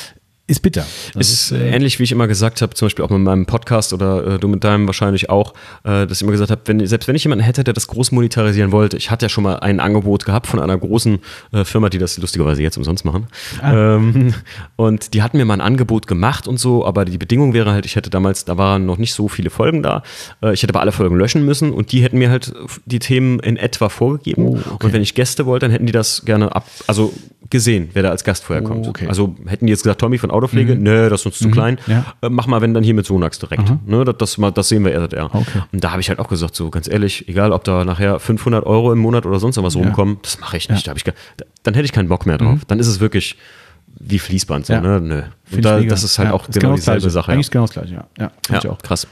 Ist bitter. Das ist, ist äh, ähnlich, wie ich immer gesagt habe, zum Beispiel auch mit meinem Podcast oder äh, du mit deinem wahrscheinlich auch, äh, dass ich immer gesagt habe, wenn, selbst wenn ich jemanden hätte, der das groß monetarisieren wollte, ich hatte ja schon mal ein Angebot gehabt von einer großen äh, Firma, die das lustigerweise jetzt umsonst machen. Ah. Ähm, und die hatten mir mal ein Angebot gemacht und so, aber die Bedingung wäre halt, ich hätte damals, da waren noch nicht so viele Folgen da, äh, ich hätte aber alle Folgen löschen müssen und die hätten mir halt die Themen in etwa vorgegeben. Oh, okay. Und wenn ich Gäste wollte, dann hätten die das gerne ab, also gesehen, wer da als Gast vorher kommt. Oh, okay. Also hätten die jetzt gesagt, Tommy von Autopflege, mhm. nö, das ist uns zu mhm. klein. Ja. Äh, mach mal, wenn dann hier mit Sonax direkt. Ne, das, das, mal, das sehen wir erst. Okay. Und da habe ich halt auch gesagt, so ganz ehrlich, egal ob da nachher fünfhundert Euro im Monat oder sonst was ja. rumkommen, das mache ich nicht. Ja. Da hab ich, da, dann hätte ich keinen Bock mehr drauf. Mhm. Dann ist es wirklich wie Fließband. So, ja. ne? Nö. Und da, das ist halt ja, auch ist genau, genau dieselbe Gleiche. Sache. Eigentlich ja. genau das Gleiche, ja. Ja, ja ich auch. Krass.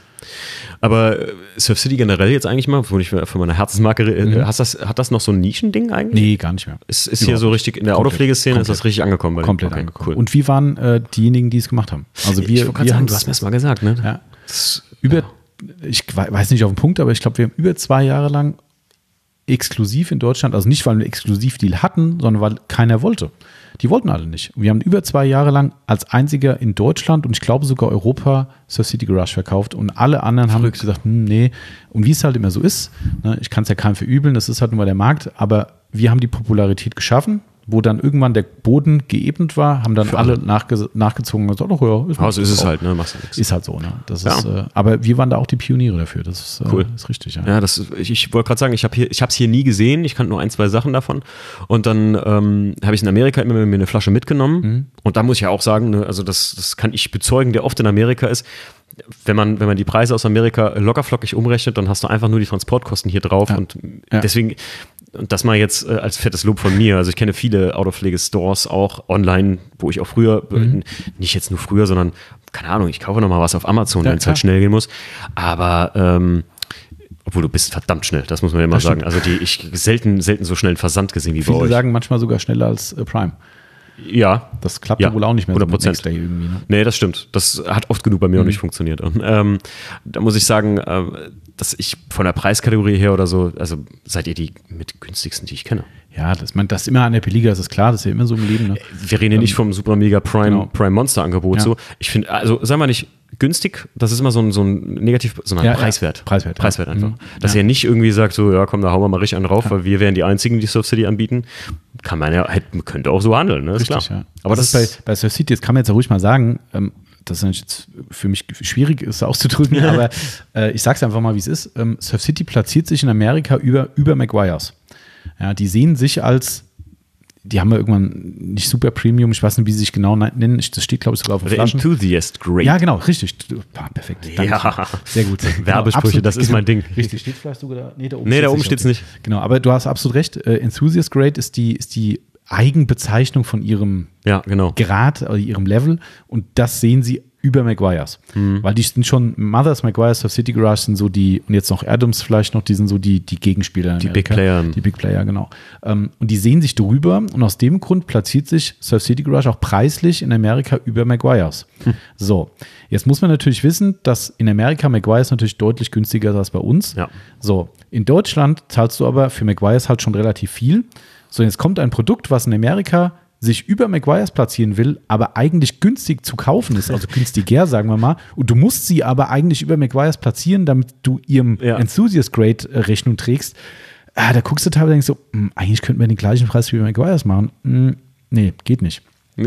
Aber Surf City generell jetzt eigentlich mal, wo ich für meine Herzensmarke, mhm. hast das, hat das noch so ein Nischending eigentlich? Nee, gar nicht mehr. Ist, ist hier so richtig, in der Autopflegeszene komplett. Ist das richtig angekommen? Bei komplett okay, angekommen. Cool. Und wie waren äh, diejenigen, die es gemacht haben? Also wir, ich wir sagen, du hast mir das mal gesagt, ne? Ja. Das, über, ja. ich weiß nicht auf den Punkt, aber ich glaube, wir haben über zwei Jahre lang exklusiv in Deutschland, also nicht, weil wir einen Exklusivdeal hatten, sondern weil keiner wollte. Die wollten alle nicht. Wir haben über zwei Jahre lang als einziger in Deutschland und ich glaube sogar Europa Surf City Garage verkauft und alle anderen haben gesagt, hm, nee. Und wie es halt immer so ist, ne, ich kann es ja keinem verübeln, das ist halt nur mal der Markt, aber wir haben die Popularität geschaffen, wo dann irgendwann der Boden geebnet war, haben dann Für alle nachge- nachgezogen und gesagt, oh ja, ist, also ist es halt, ne, machst du nichts. Ist halt so, ne. Das ja. ist, äh, aber wir waren da auch die Pioniere dafür, das ist, cool. äh, ist richtig, ja. Ja, das ist, ich, ich wollte gerade sagen, ich habe hier, ich habe es hier nie gesehen, ich kannte nur ein, zwei Sachen davon und dann ähm, habe ich in Amerika immer mir eine Flasche mitgenommen mhm. und da muss ich ja auch sagen, ne, also das, das kann ich bezeugen, der oft in Amerika ist, wenn man, wenn man die Preise aus Amerika lockerflockig umrechnet, dann hast du einfach nur die Transportkosten hier drauf ja. und ja. deswegen, und das mal jetzt äh, als fettes Lob von mir, also ich kenne viele Autopflege-Stores auch online, wo ich auch früher, mhm. nicht jetzt nur früher, sondern, keine Ahnung, ich kaufe nochmal was auf Amazon, ja, wenn es halt schnell gehen muss, aber ähm, obwohl du bist verdammt schnell, das muss man ja immer das sagen, stimmt. Also die, ich selten, selten so schnell einen Versand gesehen wie viele bei euch. Viele sagen manchmal sogar schneller als äh, Prime. Ja. Das klappt ja wohl auch nicht mehr hundert Prozent. So mit Next Day irgendwie. Ne? Nee, das stimmt. Das hat oft genug bei mir mhm. auch nicht funktioniert. Und, ähm, da muss ich sagen, äh, dass ich von der Preiskategorie her oder so, also seid ihr die mit günstigsten, die ich kenne. Ja, das, man, das immer an der Peliga, das ist klar, das ist ja immer so im Leben. Ne? Wir reden ja ähm, nicht vom Super Mega Prime, genau. Prime Monster Angebot. Ja. So. Ich finde, also sagen wir nicht günstig, das ist immer so ein, so ein negativ, sondern ja, preiswert. Ja. Preiswert. Preiswert ja. einfach. Mhm. Dass ja. ihr nicht irgendwie sagt, so, ja komm, da hauen wir mal richtig einen drauf, ja. weil wir wären die Einzigen, die Surf City anbieten. Kann man ja, könnte auch so handeln, ne? Ist Richtig, klar. Ja. Aber das, das ist bei, bei Surf City, das kann man jetzt ja ruhig mal sagen, ähm, das ist jetzt für mich schwierig ist auszudrücken, aber äh, ich sag's einfach mal, wie es ist. Ähm, Surf City platziert sich in Amerika über, über Meguiar's. Ja, die sehen sich als, die haben ja irgendwann nicht super Premium, ich weiß nicht, wie sie sich genau nennen, das steht, glaube ich, sogar auf den Flaschen. Enthusiast Grade. Ja, genau, richtig. Ah, perfekt. Danke. Ja, sehr gut. Werbesprüche, genau, das ist mein Ding. Richtig, steht vielleicht sogar da? Nee, da oben nee, da oben steht es nicht. Genau, aber du hast absolut recht. Äh, Enthusiast Grade ist die, ist die Eigenbezeichnung von ihrem ja, genau. Grad oder ihrem Level und das sehen sie über Meguiar's. Mhm. Weil die sind schon, Mothers, Meguiar's, Surf City Garage sind so die, und jetzt noch Adams vielleicht noch, die sind so die, die Gegenspieler. Die Big Player. Die Big Player, genau. Und die sehen sich drüber und aus dem Grund platziert sich Surf City Garage auch preislich in Amerika über Meguiar's. Hm. So, jetzt muss man natürlich wissen, dass in Amerika Meguiar's natürlich deutlich günstiger ist als bei uns. Ja. So, in Deutschland zahlst du aber für Meguiar's halt schon relativ viel. So, jetzt kommt ein Produkt, was in Amerika sich über Meguiar's platzieren will, aber eigentlich günstig zu kaufen ist, also günstiger, sagen wir mal, und du musst sie aber eigentlich über Meguiar's platzieren, damit du ihrem ja. Enthusiast Grade äh, Rechnung trägst. Ah, da guckst du teilweise und denkst so, mh, eigentlich könnten wir den gleichen Preis wie bei Meguiar's machen. Mh, nee, geht nicht.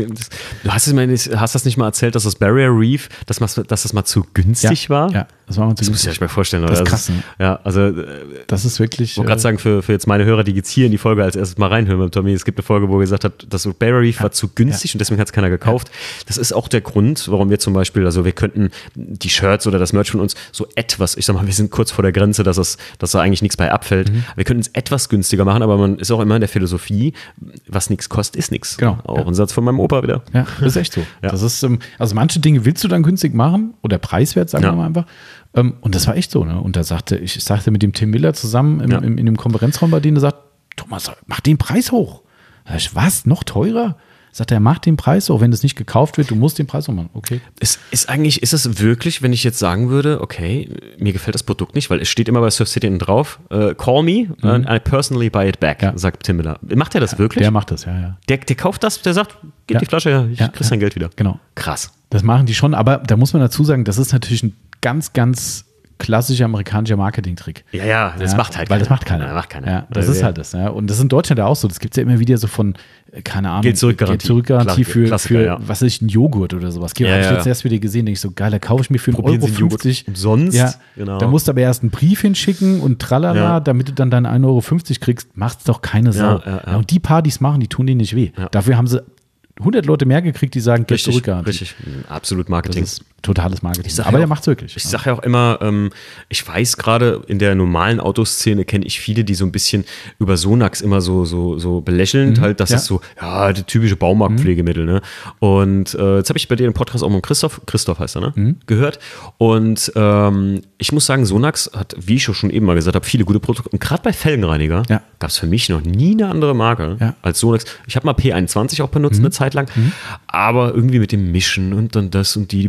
Du hast, es mal, hast das nicht mal erzählt, dass das Barrier Reef, dass, dass das mal zu günstig ja, war? Ja, das war mal zu das günstig. Das muss ich euch mal vorstellen. Oder? Das ist krass. Ne? Ja, also das ist wirklich. Ich wollte gerade sagen, für, für jetzt meine Hörer, die jetzt hier in die Folge als erstes mal reinhören mit Tommy, es gibt eine Folge, wo er gesagt hat, das Barrier Reef ja, war zu günstig ja. und deswegen hat es keiner gekauft. Ja. Das ist auch der Grund, warum wir zum Beispiel, also wir könnten die Shirts oder das Merch von uns so etwas, ich sag mal, wir sind kurz vor der Grenze, dass, es, dass da eigentlich nichts bei abfällt. Mhm. Wir könnten es etwas günstiger machen, aber man ist auch immer in der Philosophie, was nichts kostet, ist nichts. Genau. Auch ja. ein Satz von meinem Opa wieder. Ja. Das ist echt so. Ja. Das ist, also manche Dinge willst du dann günstig machen oder preiswert, sagen ja. wir mal einfach. Und das war echt so. Ne? Und da sagte, ich sagte mit dem Tim Miller zusammen im, ja. im, in dem Konferenzraum bei denen, der sagt, Thomas, mach den Preis hoch. Da sag ich, was? Noch teurer? Sagt er, mach den Preis hoch. Wenn das nicht gekauft wird, du musst den Preis hoch machen. Okay. Ist, ist eigentlich, ist es wirklich, wenn ich jetzt sagen würde, okay, mir gefällt das Produkt nicht, weil es steht immer bei Surf City drauf, uh, call me mhm. and I personally buy it back, ja. sagt Tim Miller. Macht er das ja, wirklich? Der macht das, ja, ja. Der, der kauft das, der sagt, gib ja. die Flasche her, ich ja, krieg dein ja. Geld wieder. Genau. Krass. Das machen die schon, aber da muss man dazu sagen, das ist natürlich ein ganz, ganz klassischer amerikanischer Marketing-Trick. Ja, ja, das ja, macht halt weil keiner. das macht keiner. Ja, macht keiner. Ja, das ja, ist ja. halt das. Ja. Und das ist in Deutschland ja auch so. Das gibt es ja immer wieder so von, keine Ahnung, Geld-Zurück-Garantie Geld-Zurück-Garantie für, Klassiker, für ja. was weiß ich, einen Joghurt oder sowas. Ja, ja, habe ich ja. jetzt erst wieder gesehen, denke ich so, geil, da kaufe ich mir für einen Euro fünfzig. Umsonst. Ja, genau. Da musst du aber erst einen Brief hinschicken und tralala, ja. damit du dann deinen ein Euro fünfzig kriegst, macht's doch keine Sau. Ja, ja, ja. Und die Partys machen, die tun denen nicht weh. Ja. Dafür haben sie hundert Leute mehr gekriegt, die sagen, Geld zurück. Richtig, absolut Marketing. Das ist totales Marketing. Aber ja der macht es wirklich. Ich sage ja auch immer, ähm, ich weiß gerade in der normalen Autoszene kenne ich viele, die so ein bisschen über Sonax immer so, so, so belächelnd, mhm. halt, das ja. ist so, ja, die typische Baumarktpflegemittel, ne? Und äh, jetzt habe ich bei dir im Podcast auch mal Christoph, Christoph heißt er, ne? Mhm. Gehört. Und ähm, ich muss sagen, Sonax hat, wie ich schon eben mal gesagt habe, viele gute Produkte. Und gerade bei Felgenreiniger ja. gab es für mich noch nie eine andere Marke ja. als Sonax. Ich habe mal P einundzwanzig auch benutzt, mhm. eine Zeit lang, mhm. aber irgendwie mit dem Mischen und dann das und die, die Pumpflasche.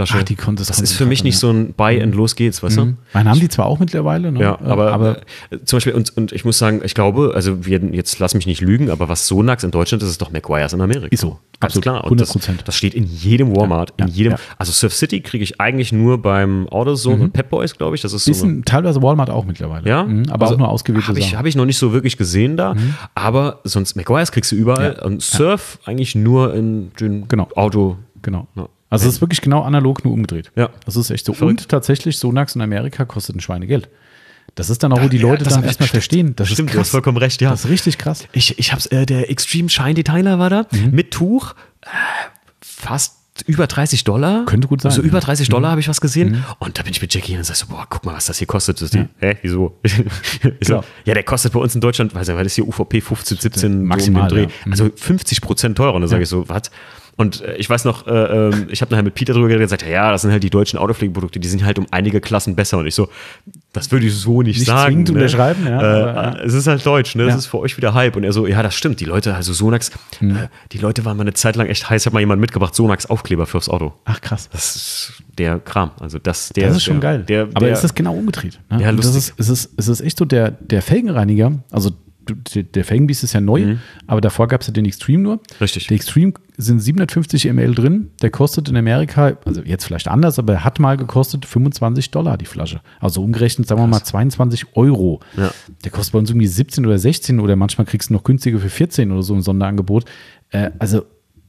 Flasche. Ach, die konnte das ist für mich nicht so ein Buy and los geht's, weißt mhm. du? Einen haben die zwar auch mittlerweile, ne? Ja, aber, aber äh, zum Beispiel, und, und ich muss sagen, ich glaube, also wir, jetzt lass mich nicht lügen, aber was Sonax in Deutschland ist, ist doch Meguiar's in Amerika. Ist so. Ganz absolut, klar. Und hundert Prozent. Das, das steht in jedem Walmart, ja, in jedem. Ja. Also Surf City kriege ich eigentlich nur beim AutoZone mhm. und Pep Boys, glaube ich. Das ist so Bisschen, eine, teilweise Walmart auch mittlerweile. Ja, mhm, aber also auch nur ausgewählte Habe ich, Sachen. hab ich noch nicht so wirklich gesehen da, mhm. aber sonst Meguiar's kriegst du überall Ja. und Surf ja. eigentlich nur in den genau. Auto. Genau. Ja. Also es ist wirklich genau analog, nur umgedreht. Ja. Das ist echt so. Verrückt. Und tatsächlich, Sonax in Amerika kostet ein Schweinegeld. Das ist dann auch, wo die Leute ja, dann erstmal verstehen. Das stimmt, ist krass. du hast vollkommen recht, ja. Das ist richtig krass. Ich, ich hab's, äh, der Extreme Shine Detailer war da, mhm. mit Tuch, äh, fast über dreißig Dollar. Könnte gut sein. Also über dreißig ja. Dollar habe ich was gesehen. Mhm. Und da bin ich mit Jackie und sag so, boah, guck mal, was das hier kostet. Das ja. die, hä, wieso? ich so, ja, der kostet bei uns in Deutschland, weiß ich, weil das hier U V P fünfzehn, siebzehn maximal, so um den Dreh. Ja. Mhm. Also fünfzig Prozent teurer. Und dann sage ich so, was? Und äh, ich weiß noch, äh, äh, ich habe nachher mit Peter drüber geredet und gesagt, ja, das sind halt die deutschen Autopflegeprodukte, die sind halt um einige Klassen besser. Und ich so, das würde ich so nicht, nicht sagen. Nicht zwingend unterschreiben, ja. Äh, aber, ja. Es ist halt deutsch, ne? Das ja. ist für euch wieder Hype. Und er so, ja, das stimmt. Die Leute, also Sonax, hm. äh, die Leute waren mal eine Zeit lang echt heiß. Hat mal jemand mitgebracht, Sonax Aufkleber fürs Auto. Ach, krass. Das ist der Kram. Also das, der, das ist schon der, geil. Der, aber der, es ist genau umgedreht. Ne? Ja, lustig. Das ist, es, ist, es ist echt so, der, der Felgenreiniger, also der Felgenbeast ist ja neu, mhm. aber davor gab es ja den Extreme nur. Richtig. Der Extreme sind siebenhundertfünfzig Milliliter drin. Der kostet in Amerika, also jetzt vielleicht anders, aber er hat mal gekostet fünfundzwanzig Dollar die Flasche. Also umgerechnet, sagen wir mal, zweiundzwanzig Euro. Ja. Der kostet bei uns irgendwie siebzehn oder sechzehn oder manchmal kriegst du noch günstiger für vierzehn oder so im Sonderangebot. Äh, also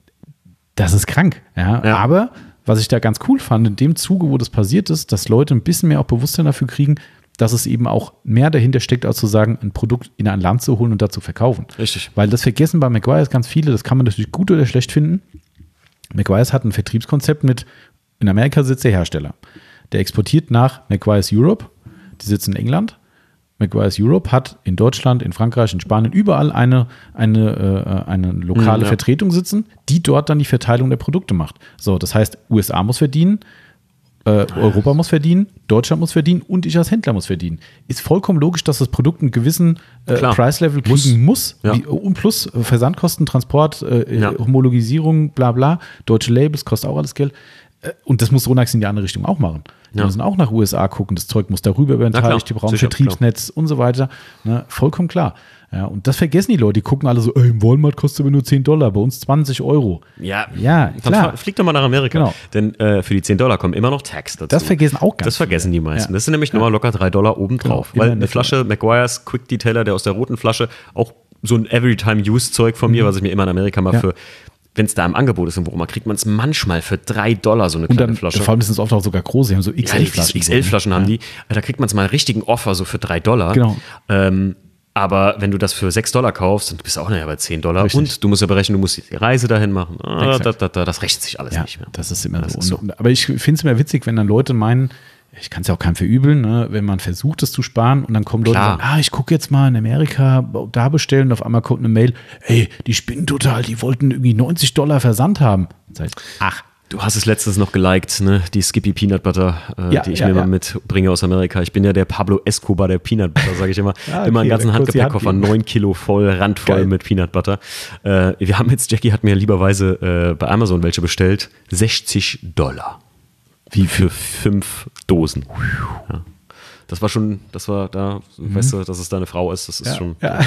das ist krank. Ja? Ja. Aber was ich da ganz cool fand, in dem Zuge, wo das passiert ist, dass Leute ein bisschen mehr auch Bewusstsein dafür kriegen, dass es eben auch mehr dahinter steckt, als zu sagen, ein Produkt in ein Land zu holen und da zu verkaufen. Richtig. Weil das vergessen bei Meguiar's ganz viele, das kann man natürlich gut oder schlecht finden. Meguiar's hat ein Vertriebskonzept mit, in Amerika sitzt der Hersteller. Der exportiert nach Meguiar's Europe, die sitzen in England. Meguiar's Europe hat in Deutschland, in Frankreich, in Spanien überall eine, eine, äh, eine lokale ja. Vertretung sitzen, die dort dann die Verteilung der Produkte macht. So, das heißt, U S A muss verdienen, Äh, Europa muss verdienen, Deutschland muss verdienen und ich als Händler muss verdienen. Ist vollkommen logisch, dass das Produkt einen gewissen äh, Preislevel kriegen muss. muss. Ja. Wie, und plus äh, Versandkosten, Transport, äh, ja. Homologisierung, bla bla. Deutsche Labels, kostet auch alles Geld. Äh, und das muss Sonax in die andere Richtung auch machen. Die Ja. müssen auch nach U S A gucken, das Zeug muss darüber über den Teich, die brauchen Sicher, Vertriebsnetz klar. und so weiter. Ne? Vollkommen klar. Ja, und das vergessen die Leute. Die gucken alle so, ey, im Walmart kostet aber nur zehn Dollar, bei uns zwanzig Euro. Ja, ja klar. Dann flieg doch mal nach Amerika. Genau. Denn äh, für die zehn Dollar kommen immer noch Tax dazu. Das vergessen auch ganz Das vergessen viele. die meisten. Ja. Das sind nämlich Ja. nochmal locker drei Dollar obendrauf. Genau. Weil Immer eine Flasche Meguiar's Quick Detailer, der aus der roten Flasche, auch so ein Every-Time-Use-Zeug von mir, Mhm. was ich mir immer in Amerika mal Ja. für, wenn es da im Angebot ist, im Walmart, kriegt man es manchmal für drei Dollar so eine Und kleine dann, Flasche. vor allem sind es oft auch sogar große, die haben so Ja, die, X L-Flaschen. diese X L-Flaschen haben ja. die. Da kriegt man es mal einen richtigen Offer, so für drei Dollar. Genau. Ähm, aber wenn du das für sechs Dollar kaufst, dann bist du auch nachher bei zehn Dollar. Richtig. Und du musst ja berechnen, du musst die Reise dahin machen. Ah, Exakt. da, da, da, das rechnet sich alles Ja, nicht mehr. das ist immer Das so. ist so. Und, aber ich finde es immer witzig, wenn dann Leute meinen, ich kann es ja auch keinem verübeln, ne, wenn man versucht, es zu sparen und dann kommen Leute Klar. und sagen, ah, ich gucke jetzt mal in Amerika, da bestellen und auf einmal kommt eine Mail, ey, die spinnen total, die wollten irgendwie neunzig Dollar Versand haben. Das heißt, ach, Du hast es letztens noch geliked, ne? Die Skippy Peanut Butter, äh, Ja, die ich ja, mir ja. mal mitbringe aus Amerika. Ich bin ja der Pablo Escobar der Peanut Butter, sage ich immer. Ah, Immer einen okay, ganzen dann kurz die Handgepäckkoffer, Hand geben. neun Kilo voll, randvoll Geil. mit Peanut Butter. Äh, wir haben jetzt, Jackie hat mir lieberweise äh, bei Amazon welche bestellt, sechzig Dollar. Wie für fünf Dosen. Ja. Das war schon, das war da, mhm. weißt du, dass es deine Frau ist, das ist Ja, schon. ja.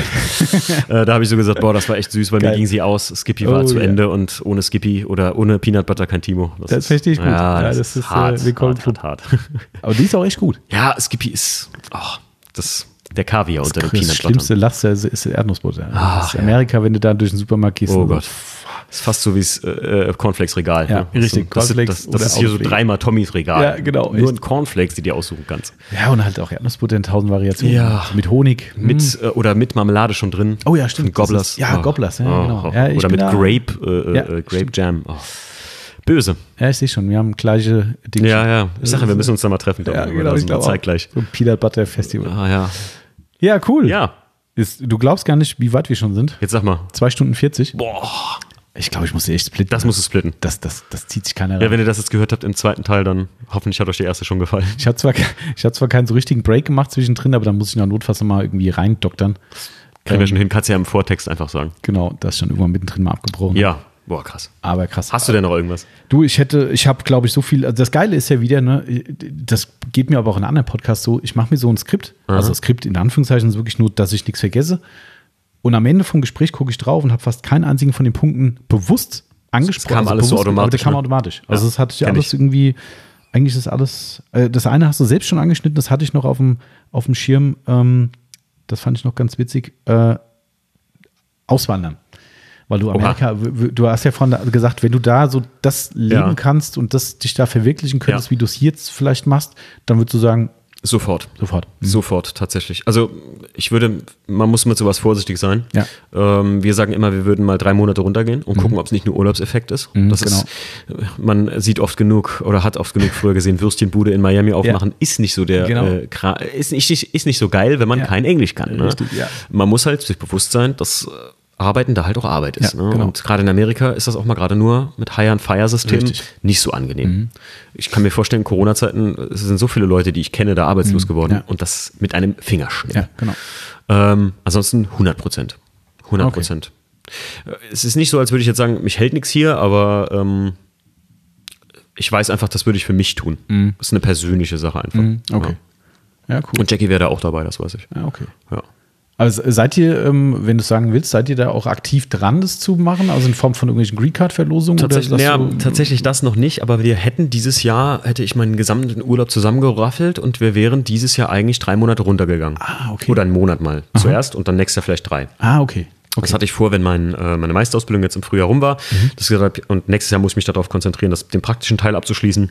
Äh, da habe ich so gesagt, boah, das war echt süß, weil Geil. mir ging sie aus. Skippy war Oh, zu ja. Ende und ohne Skippy oder ohne Peanut Butter kein Timo. Das verstehe ich gut. Ja, Ja, das, das ist, ist, hart, äh, willkommen hart, hart, hart. aber die ist auch echt gut. Ja, Skippy ist, oh, das, der Kaviar unter dem Das Peanut Butter. schlimmste Laster ist, ist Erdnussbutter. Ach, Das ist ja. Amerika, wenn du da durch den Supermarkt gehst. Oh und so, Gott. Das ist fast so wie das äh, Cornflakes-Regal. Ja, ne? Das richtig, ist so- Das, Cornflakes das, das ist oder hier so Autopflege. dreimal Tommys Regal. Ja, genau, Nur echt. in Cornflakes, die du dir aussuchen kannst. Ja, und halt auch Erdnussbutter in tausend Variationen. Ja. Mit Honig. Mit, äh, oder mit Marmelade schon drin. Oh ja, stimmt. Von Gobblers. Das ist- ja, Gobblers, ja, genau. oh. Ja, ich oder bin mit da- Grape, äh, Ja, äh, Grape Jam. Oh. Böse. Ja, ich sehe schon, wir haben gleiche Dinge. Ja, ja. Ich sage, wir müssen uns da mal treffen. Ja, glaub ich, genau, also ich glaube zeitgleich. So ein Peanut Butter Festival. Ah, ja. Ja, cool. Ja, Ist, du glaubst gar nicht, wie weit wir schon sind. jetzt sag mal. Zwei Stunden vierzig. Boah, Ich glaube, ich muss sie echt splitten. das muss es splitten. Das, das, das zieht sich keiner Ja, rein. wenn ihr das jetzt gehört habt im zweiten Teil, dann hoffentlich hat euch der erste schon gefallen. Ich habe zwar, ich hab zwar keinen so richtigen Break gemacht zwischendrin, aber dann muss ich noch notfalls noch mal irgendwie reindoktern. Kriegen wir schon hin, kannst du ja im Vortext einfach sagen. Genau, das ist schon irgendwann mittendrin mal abgebrochen. Ja, Boah, krass. Aber krass. Hast du denn noch irgendwas? Du, ich hätte, ich habe, glaube ich, so viel, also das Geile ist ja wieder, ne, das geht mir aber auch in anderen Podcasts so, ich mache mir so ein Skript, Aha. also Skript in Anführungszeichen ist wirklich nur, dass ich nichts vergesse. Und am Ende vom Gespräch gucke ich drauf und habe fast keinen einzigen von den Punkten bewusst angesprochen. Das kam also alles so bewusst, automatisch. Aber das kam ne? automatisch. Also Ja, das hatte ich ja kenn alles ich. irgendwie, eigentlich ist alles, äh, das eine hast du selbst schon angeschnitten, das hatte ich noch auf dem, auf dem Schirm, ähm, das fand ich noch ganz witzig, äh, Auswandern. Weil du Amerika, w- w- du hast ja vorhin gesagt, wenn du da so das leben Ja. kannst und das dich da verwirklichen könntest, Ja. wie du es jetzt vielleicht machst, dann würdest du sagen, Sofort. sofort. Sofort, tatsächlich. Also ich würde, man muss mit sowas vorsichtig sein. Ja. Ähm, wir sagen immer, wir würden mal drei Monate runtergehen und gucken, ob es nicht nur Urlaubseffekt ist. Mhm, das genau. ist, man sieht oft genug oder hat oft genug früher gesehen, Würstchenbude in Miami aufmachen, ist nicht so der, Genau. äh, Kra- ist, nicht, ist nicht so geil, wenn man Ja. kein Englisch kann. Ne? Richtig, ja. Man muss halt sich bewusst sein, dass äh, Arbeiten da halt auch Arbeit ist. Ja, ne? genau. Und gerade in Amerika ist das auch mal gerade nur mit Hire-and-Fire-Systemen Richtig. nicht so angenehm. Ich kann mir vorstellen, in Corona-Zeiten, es sind so viele Leute, die ich kenne, da arbeitslos geworden Ja. und das mit einem Fingerschnipp. Ja, genau. Ähm, ansonsten hundert Prozent. hundert Prozent. Es ist nicht so, als würde ich jetzt sagen, mich hält nichts hier, aber ähm, ich weiß einfach, das würde ich für mich tun. Das ist eine persönliche Sache einfach. Okay. Ja, Ja. cool. Und Jackie wäre da auch dabei, das weiß ich. Ja, okay. Ja. Also seid ihr, ähm, wenn du es sagen willst, seid ihr da auch aktiv dran, das zu machen? Also in Form von irgendwelchen Green Card-Verlosungen? Tatsächlich, oder ja, du, tatsächlich das noch nicht, aber wir hätten dieses Jahr, hätte ich meinen gesamten Urlaub zusammengeraffelt und wir wären dieses Jahr eigentlich drei Monate runtergegangen. Ah, okay. Oder einen Monat mal zuerst und dann nächstes Jahr vielleicht drei. Ah, okay. Das hatte ich vor, wenn mein, äh, meine Meisterausbildung jetzt im Frühjahr rum war. Mhm. Das gesagt, hab, und nächstes Jahr muss ich mich darauf konzentrieren, das, den praktischen Teil abzuschließen.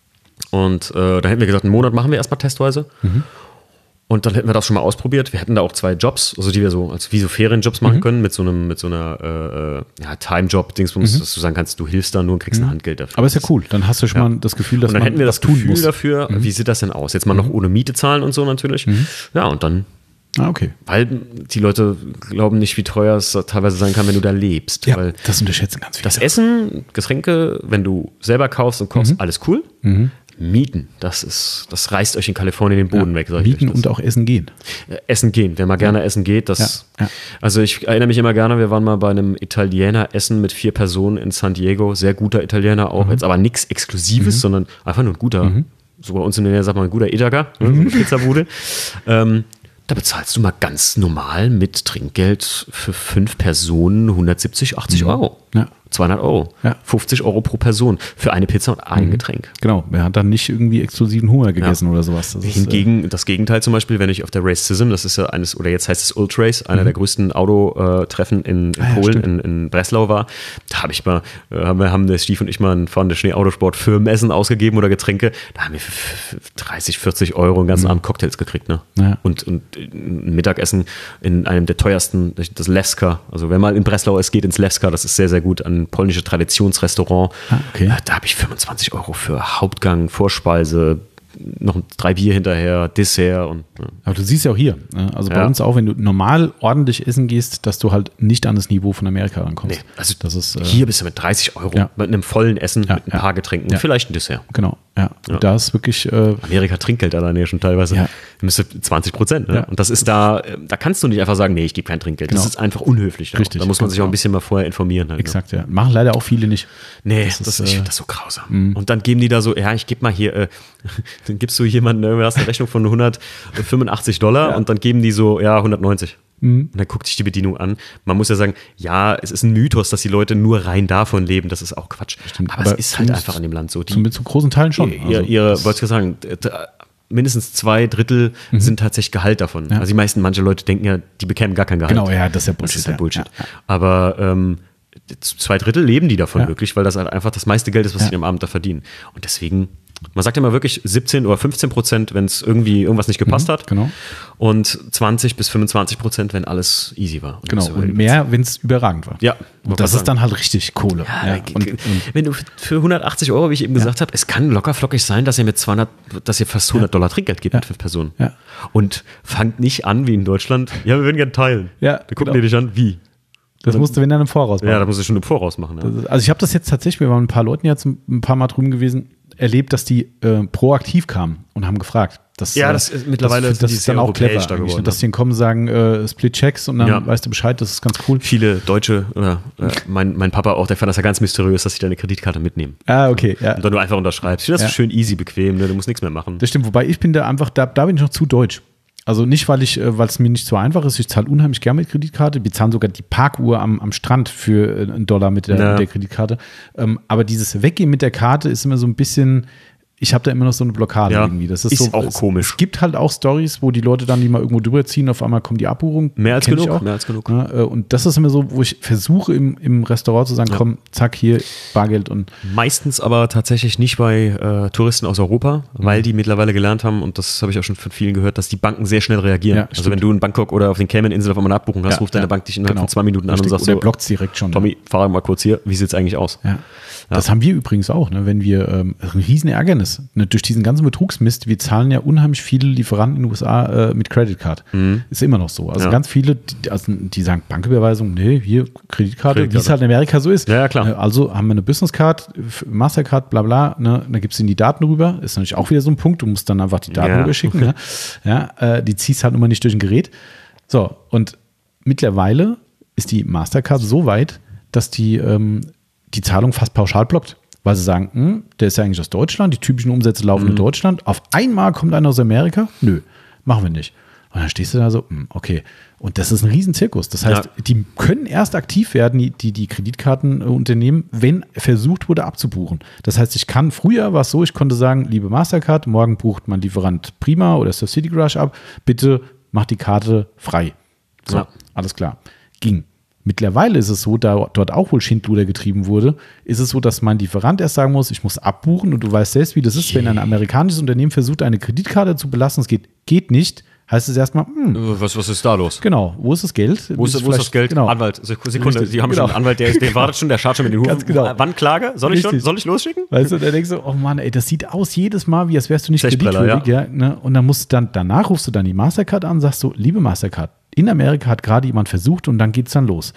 Und äh, da hätten wir gesagt, einen Monat machen wir erstmal testweise. Mhm. Und dann hätten wir das schon mal ausprobiert. Wir hätten da auch zwei Jobs, also die wir so als wie so Ferienjobs machen können, mit so einem, mit so einer äh, ja, Time-Job-Dingsbums, dass du sagen kannst, du hilfst da nur und kriegst ein Handgeld dafür. Aber ist ja cool. Dann hast du schon Ja. mal das Gefühl, dass Und dann man hätten wir was das tun Gefühl muss. dafür, wie sieht das denn aus? Jetzt mal noch ohne Miete zahlen und so natürlich. Ja, und dann, Ah, okay. weil die Leute glauben nicht, wie teuer es teilweise sein kann, wenn du da lebst. Ja, Weil das unterschätzen ganz viele. das Essen, Getränke, wenn du selber kaufst und kochst, alles cool. Mieten, das ist, das reißt euch in Kalifornien den Boden weg. Sag ich Mieten euch das. und auch essen gehen. Äh, Essen gehen, wer mal gerne essen geht, das. Ja, ja. Also ich erinnere mich immer gerne, wir waren mal bei einem Italiener essen mit vier Personen in San Diego, sehr guter Italiener auch, jetzt aber nichts Exklusives, sondern einfach nur ein guter, so bei uns in der Nähe sagt man ein guter Itaker, ne, so eine Pizzabude. ähm, da bezahlst du mal ganz normal mit Trinkgeld für fünf Personen hundertsiebzig, achtzig Euro. Ja. zweihundert Euro. Ja. fünfzig Euro pro Person für eine Pizza und ein Getränk. Genau. Er hat dann nicht irgendwie exklusiven Hunger gegessen oder sowas. Das ist, Hingegen das Gegenteil zum Beispiel, wenn ich auf der Racism, das ist ja eines, oder jetzt heißt es Ultrace, einer der größten Autotreffen in, in Ah, ja, Polen, stimmt. in, in Breslau war, da habe ich mal, äh, haben wir haben der Stief und ich mal ein Fahren der Schnee-Autosport Firmenessen ausgegeben oder Getränke, da haben wir für für dreißig, vierzig Euro den ganzen Abend Cocktails gekriegt, ne? Ja. Und, und ein Mittagessen in einem der teuersten, das Lewska, also wer mal in Breslau ist, geht ins Lewska, das ist sehr, sehr gut, ein polnisches Traditionsrestaurant. Ah, okay. Äh, Da habe ich fünfundzwanzig Euro für Hauptgang, Vorspeise, noch drei Bier hinterher, Dessert und ja. Aber du siehst ja auch hier, ne? Also bei Ja. uns auch, wenn du normal ordentlich essen gehst, dass du halt nicht an das Niveau von Amerika rankommst. Nee, also das ist, äh, hier bist du mit dreißig Euro, ja. mit einem vollen Essen, Ja, mit ein ja. paar Getränken Ja. und vielleicht ein Dessert. Genau, ja. Ja. Und da ist wirklich, äh, Amerika Trinkgeld alleine ja schon teilweise. Ja. Müsste zwanzig Prozent. Ne? Ja. Und das ist da, äh, da kannst du nicht einfach sagen, nee, ich gebe kein Trinkgeld. Das Genau. ist einfach unhöflich. Da. Richtig, Da muss man ganz sich auch ein genau. bisschen mal vorher informieren. Halt, ne? exakt, ja. Machen leider auch viele nicht. Nee, Das das, ist, ich äh, finde das so grausam. Und dann geben die da so, ja, ich gebe mal hier, äh, dann gibst du jemanden, du hast eine Rechnung von hundertfünfundachtzig Dollar Ja. und dann geben die so, ja, hundertneunzig. Und dann guckt sich die Bedienung an. Man muss ja sagen, ja, es ist ein Mythos, dass die Leute nur rein davon leben. Das ist auch Quatsch. Stimmt. Aber, Aber es ist halt zumindest- einfach in dem Land so. Die, Zumindest zu großen Teilen schon. ihr, Also, ihre, das- wollte ich sagen, d- d- mindestens zwei Drittel sind tatsächlich Gehalt davon. Ja. Also die meisten, manche Leute denken ja, die bekämen gar kein Gehalt. Genau, ja, das ist ja Bullshit. Das ist ja Bullshit. Ja, ja. Aber ähm, zwei Drittel leben die davon Ja. wirklich, weil das halt einfach das meiste Geld ist, was Ja. sie am Abend da verdienen. Und deswegen, man sagt immer wirklich siebzehn oder fünfzehn Prozent, wenn es irgendwie irgendwas nicht gepasst hat. genau. Und zwanzig bis fünfundzwanzig Prozent, wenn alles easy war. Und Genau, das war und übelst. mehr, wenn es überragend war. Ja, Und das ist dann halt richtig Kohle. Ja, Ja, und, und, wenn du für hundertachtzig Euro, wie ich eben gesagt habe, es kann locker flockig sein, dass ihr mit zweihundert, dass ihr fast hundert Dollar Trinkgeld gebt Ja. mit fünf Personen. Ja. Und fangt nicht an wie in Deutschland. Ja, wir würden gerne teilen. Ja, Da gucken genau. die dich an, wie? das musst du, wenn dann im Voraus machen. Ja, da muss ich schon im Voraus machen. Ja. Das ist- Also ich habe das jetzt tatsächlich, wir waren mit ein paar Leuten jetzt ein paar Mal drüben gewesen, erlebt, dass die äh, proaktiv kamen und haben gefragt. Das, Ja, äh, das ist mittlerweile das, das ist dann auch clever, da geworden, dass die kommen, sagen äh, Split-Checks und dann ja. weißt du Bescheid, das ist ganz cool. Viele Deutsche, oder äh, mein, mein Papa auch, der fand das ja ganz mysteriös, dass sie deine Kreditkarte mitnehmen. Ah, okay. Ja. Und dann du einfach unterschreibst. Ich finde das ja. so schön easy, bequem, ne? Du musst nichts mehr machen. Das stimmt, wobei ich bin da einfach, da, da bin ich noch zu deutsch. Also nicht, weil ich, weil es mir nicht so einfach ist, ich zahle unheimlich gerne mit Kreditkarte. Wir zahlen sogar die Parkuhr am, am Strand für einen Dollar mit der, ja. mit der Kreditkarte. Ähm, aber dieses Weggehen mit der Karte ist immer so ein bisschen, ich habe da immer noch so eine Blockade ja, irgendwie. Das ist, ist so, auch es, komisch. Es gibt halt auch Stories, wo die Leute dann die mal irgendwo drüber ziehen, auf einmal kommt die Abbuchung. Mehr als Kenn genug, ich auch. mehr als genug. Ja, und das ist immer so, wo ich versuche im, im Restaurant zu sagen, Ja. komm, zack, hier, Bargeld und Meistens aber tatsächlich nicht bei äh, Touristen aus Europa, weil die mittlerweile gelernt haben, und das habe ich auch schon von vielen gehört, dass die Banken sehr schnell reagieren. Ja, also stimmt. wenn du in Bangkok oder auf den Cayman-Inseln auf einmal eine Abbuchung hast, Ja, ruft deine ja, Bank dich innerhalb genau. von zwei Minuten an und Richtig. sagt Oder so, blockt direkt schon. Tommy, fahr mal kurz hier, wie sieht's eigentlich aus? Ja. Das haben wir übrigens auch, ne? Wenn wir, ähm, ein riesen Ärgernis, ne? Durch diesen ganzen Betrugsmist, wir zahlen ja unheimlich viele Lieferanten in den U S A äh, mit Credit Card. Mhm. Ist immer noch so. Also Ja. ganz viele, die, also die sagen Banküberweisung, nee, hier Kreditkarte, Kreditkarte. wie es halt in Amerika so ist. Ja, ja, klar. Ne? Also haben wir eine Business Card, Mastercard, bla bla, ne? Da gibst du ihnen die Daten rüber. Ist natürlich auch wieder so ein Punkt, du musst dann einfach die Daten Ja. rüberschicken. Ne? Ja, äh, die ziehst halt immer nicht durch ein Gerät. So, und mittlerweile ist die Mastercard so weit, dass die ähm, die Zahlung fast pauschal blockt. Weil sie sagen, hm, der ist ja eigentlich aus Deutschland, die typischen Umsätze laufen Mhm. in Deutschland. Auf einmal kommt einer aus Amerika? Nö, machen wir nicht. Und dann stehst du da so, hm, okay. Und das ist ein Riesenzirkus. Das heißt, Ja. die können erst aktiv werden, die, die, die Kreditkartenunternehmen, wenn versucht wurde abzubuchen. Das heißt, ich kann, früher war es so, ich konnte sagen, liebe Mastercard, morgen bucht mein Lieferant Prima oder City Garage ab, bitte mach die Karte frei. So, Ja. alles klar. Ging. Mittlerweile ist es so, da dort auch wohl Schindluder getrieben wurde, ist es so, dass mein Lieferant erst sagen muss, ich muss abbuchen und du weißt selbst, wie das ist, wenn ein amerikanisches Unternehmen versucht, eine Kreditkarte zu belassen, es geht, geht nicht, heißt es erstmal, hm, Was, was ist da los? genau, wo ist das Geld? Wo ist, wo ist das Geld? Genau. Anwalt, Sekunde, Richtig, die haben genau. schon einen Anwalt, der, der wartet schon, der schaut schon mit den Hufen. Ganz genau. Wann Klage? Soll ich schon? Richtig. Soll ich losschicken? Weißt du, da denkst du, oh Mann, ey, das sieht aus jedes Mal, wie als wärst du nicht Zechbreller, kreditwürdig. Ja. Ne? Und dann musst du dann, danach rufst du dann die Mastercard an, sagst so, liebe Mastercard, in Amerika hat gerade jemand versucht und dann geht es dann los.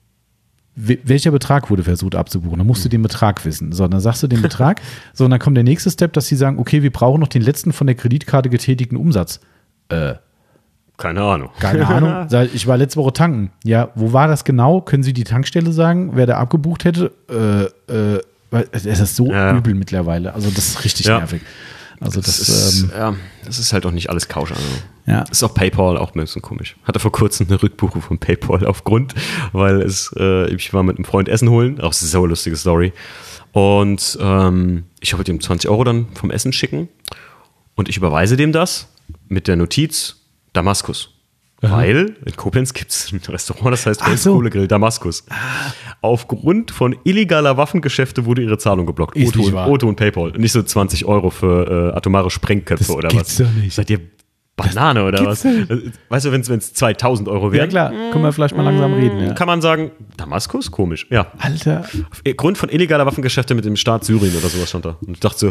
Wel- Welcher Betrag wurde versucht abzubuchen? Dann musst du den Betrag wissen. So, dann sagst du den Betrag. So, und dann kommt der nächste Step, dass sie sagen, okay, wir brauchen noch den letzten von der Kreditkarte getätigten Umsatz. Äh, Keine Ahnung. keine Ahnung. Sag, Ich war letzte Woche tanken. Ja, wo war das genau? Können Sie die Tankstelle sagen, wer da abgebucht hätte? Äh, äh, weil es ist so Ja. übel mittlerweile. Also das ist richtig Ja. nervig. Also das, Das ist, ähm, ja, das ist halt auch nicht alles kausch. Also. ja. Ist auch PayPal auch ein bisschen komisch. Hatte vor kurzem eine Rückbuchung von PayPal aufgrund, weil es, äh, ich war mit einem Freund Essen holen, auch so eine lustige Story. Und ähm, ich wollte ihm zwanzig Euro dann vom Essen schicken und ich überweise dem das mit der Notiz Damaskus. Aha. Weil in Koblenz gibt es ein Restaurant, das heißt Ach so. Holzkohlegrill Damaskus. Aufgrund von illegaler Waffengeschäfte wurde ihre Zahlung geblockt. Ist Otto, nicht und- wahr. Otto und PayPal. Nicht so zwanzig Euro für äh, atomare Sprengköpfe Das oder gibt's was. doch nicht. Seid ihr Banane oder gibt's was? doch Weißt du, wenn es zweitausend Euro Ja wären, klar, können wir vielleicht mal langsam reden. Ja. kann man sagen, Damaskus? Komisch. Ja. Alter, Aufgrund von illegaler Waffengeschäfte mit dem Staat Syrien oder sowas stand da. Und ich dachte so,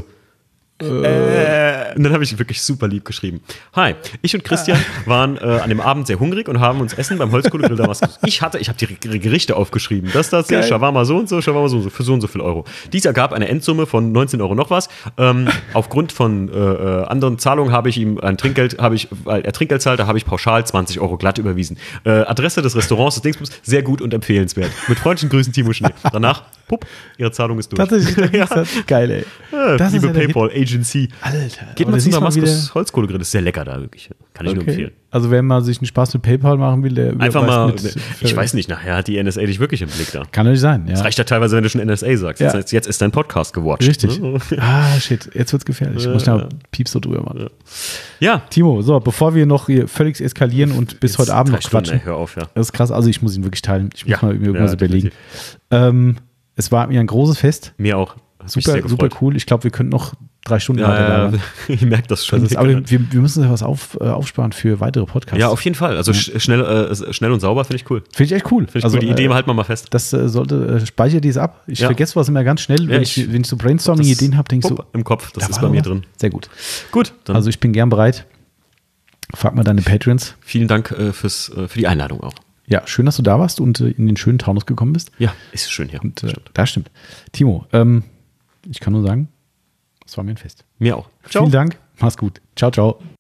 äh, und dann habe ich wirklich super lieb geschrieben. Hi, ich und Christian waren äh, an dem Abend sehr hungrig und haben uns Essen beim Holzkohlegrill Damaskus. Ich hatte, ich habe die G- Gerichte aufgeschrieben. Das, das, Geil. Shawarma so und so, Shawarma so und so, für so und so viel Euro. Dies ergab eine Endsumme von neunzehn Euro noch was. Ähm, aufgrund von äh, äh, anderen Zahlungen habe ich ihm ein Trinkgeld, habe ich, weil er Trinkgeld zahlte, habe ich pauschal zwanzig Euro glatt überwiesen. Äh, Adresse des Restaurants, des Dingsbums, sehr gut und empfehlenswert. Mit freundlichen Grüßen, Timo Schnee. Danach, pupp, ihre Zahlung ist durch. tatsächlich, ja. das ist geil, ey. Ja, Das ist liebe ja der Hit. PayPal Agency. Alter, Geht aber mal da zum siehst du mal Damaskus Holzkohlegrill, das ist sehr lecker da, wirklich. Kann ich nur Okay. empfehlen. Also wenn man sich einen Spaß mit PayPal machen will, der Einfach überweist mal, mit, ich weiß nicht, nachher hat die N S A dich wirklich im Blick da. Kann natürlich sein, ja. Das reicht ja teilweise, wenn du schon N S A sagst. Ja. Das heißt, jetzt ist dein Podcast gewatcht. Richtig. Ne? Ah, shit, jetzt wird's gefährlich. Ich muss schnell Pieps so drüber machen. Ja. Timo, so, bevor wir noch hier völlig eskalieren und bis heute Abend Drei noch Stunden, quatschen. ey, hör auf, ja. Das ist krass, also ich muss ihn wirklich teilen. Ich muss Ja. mal mir irgendwas Ja, überlegen. Ähm, es war mir ein großes Fest. Mir auch. Hat mich Super, sehr gefreut. super cool. Ich glaube, wir könnten noch drei Stunden Ja, weiter ja, labern. ich merke das schon. Das ist, aber wir, wir müssen uns was auf, äh, aufsparen für weitere Podcasts. ja, auf jeden Fall. Also sch schnell, äh, schnell und sauber finde ich cool. Finde ich echt cool. Finde ich also, cool. Die Idee äh, halten wir mal fest. Das äh, sollte, äh, speichere dies ab. Ich Ja. vergesse was immer ganz schnell. Ja, wenn, ich- ich, wenn ich so Brainstorming-Ideen habe, denke ich so, Hopp, im Kopf, das da ist war bei doch mir was. drin. Sehr gut. Gut, dann Also ich bin gern bereit. Frag mal deine Patrons. vielen Dank äh, fürs, äh, für die Einladung auch. Ja, schön, dass du da warst und äh, in den schönen Taunus gekommen bist. Ja, ist schön hier. Und äh, das stimmt. Timo, ähm, ich kann nur sagen, es war mir ein Fest. Mir auch. Vielen Dank. Mach's gut. Ciao, ciao.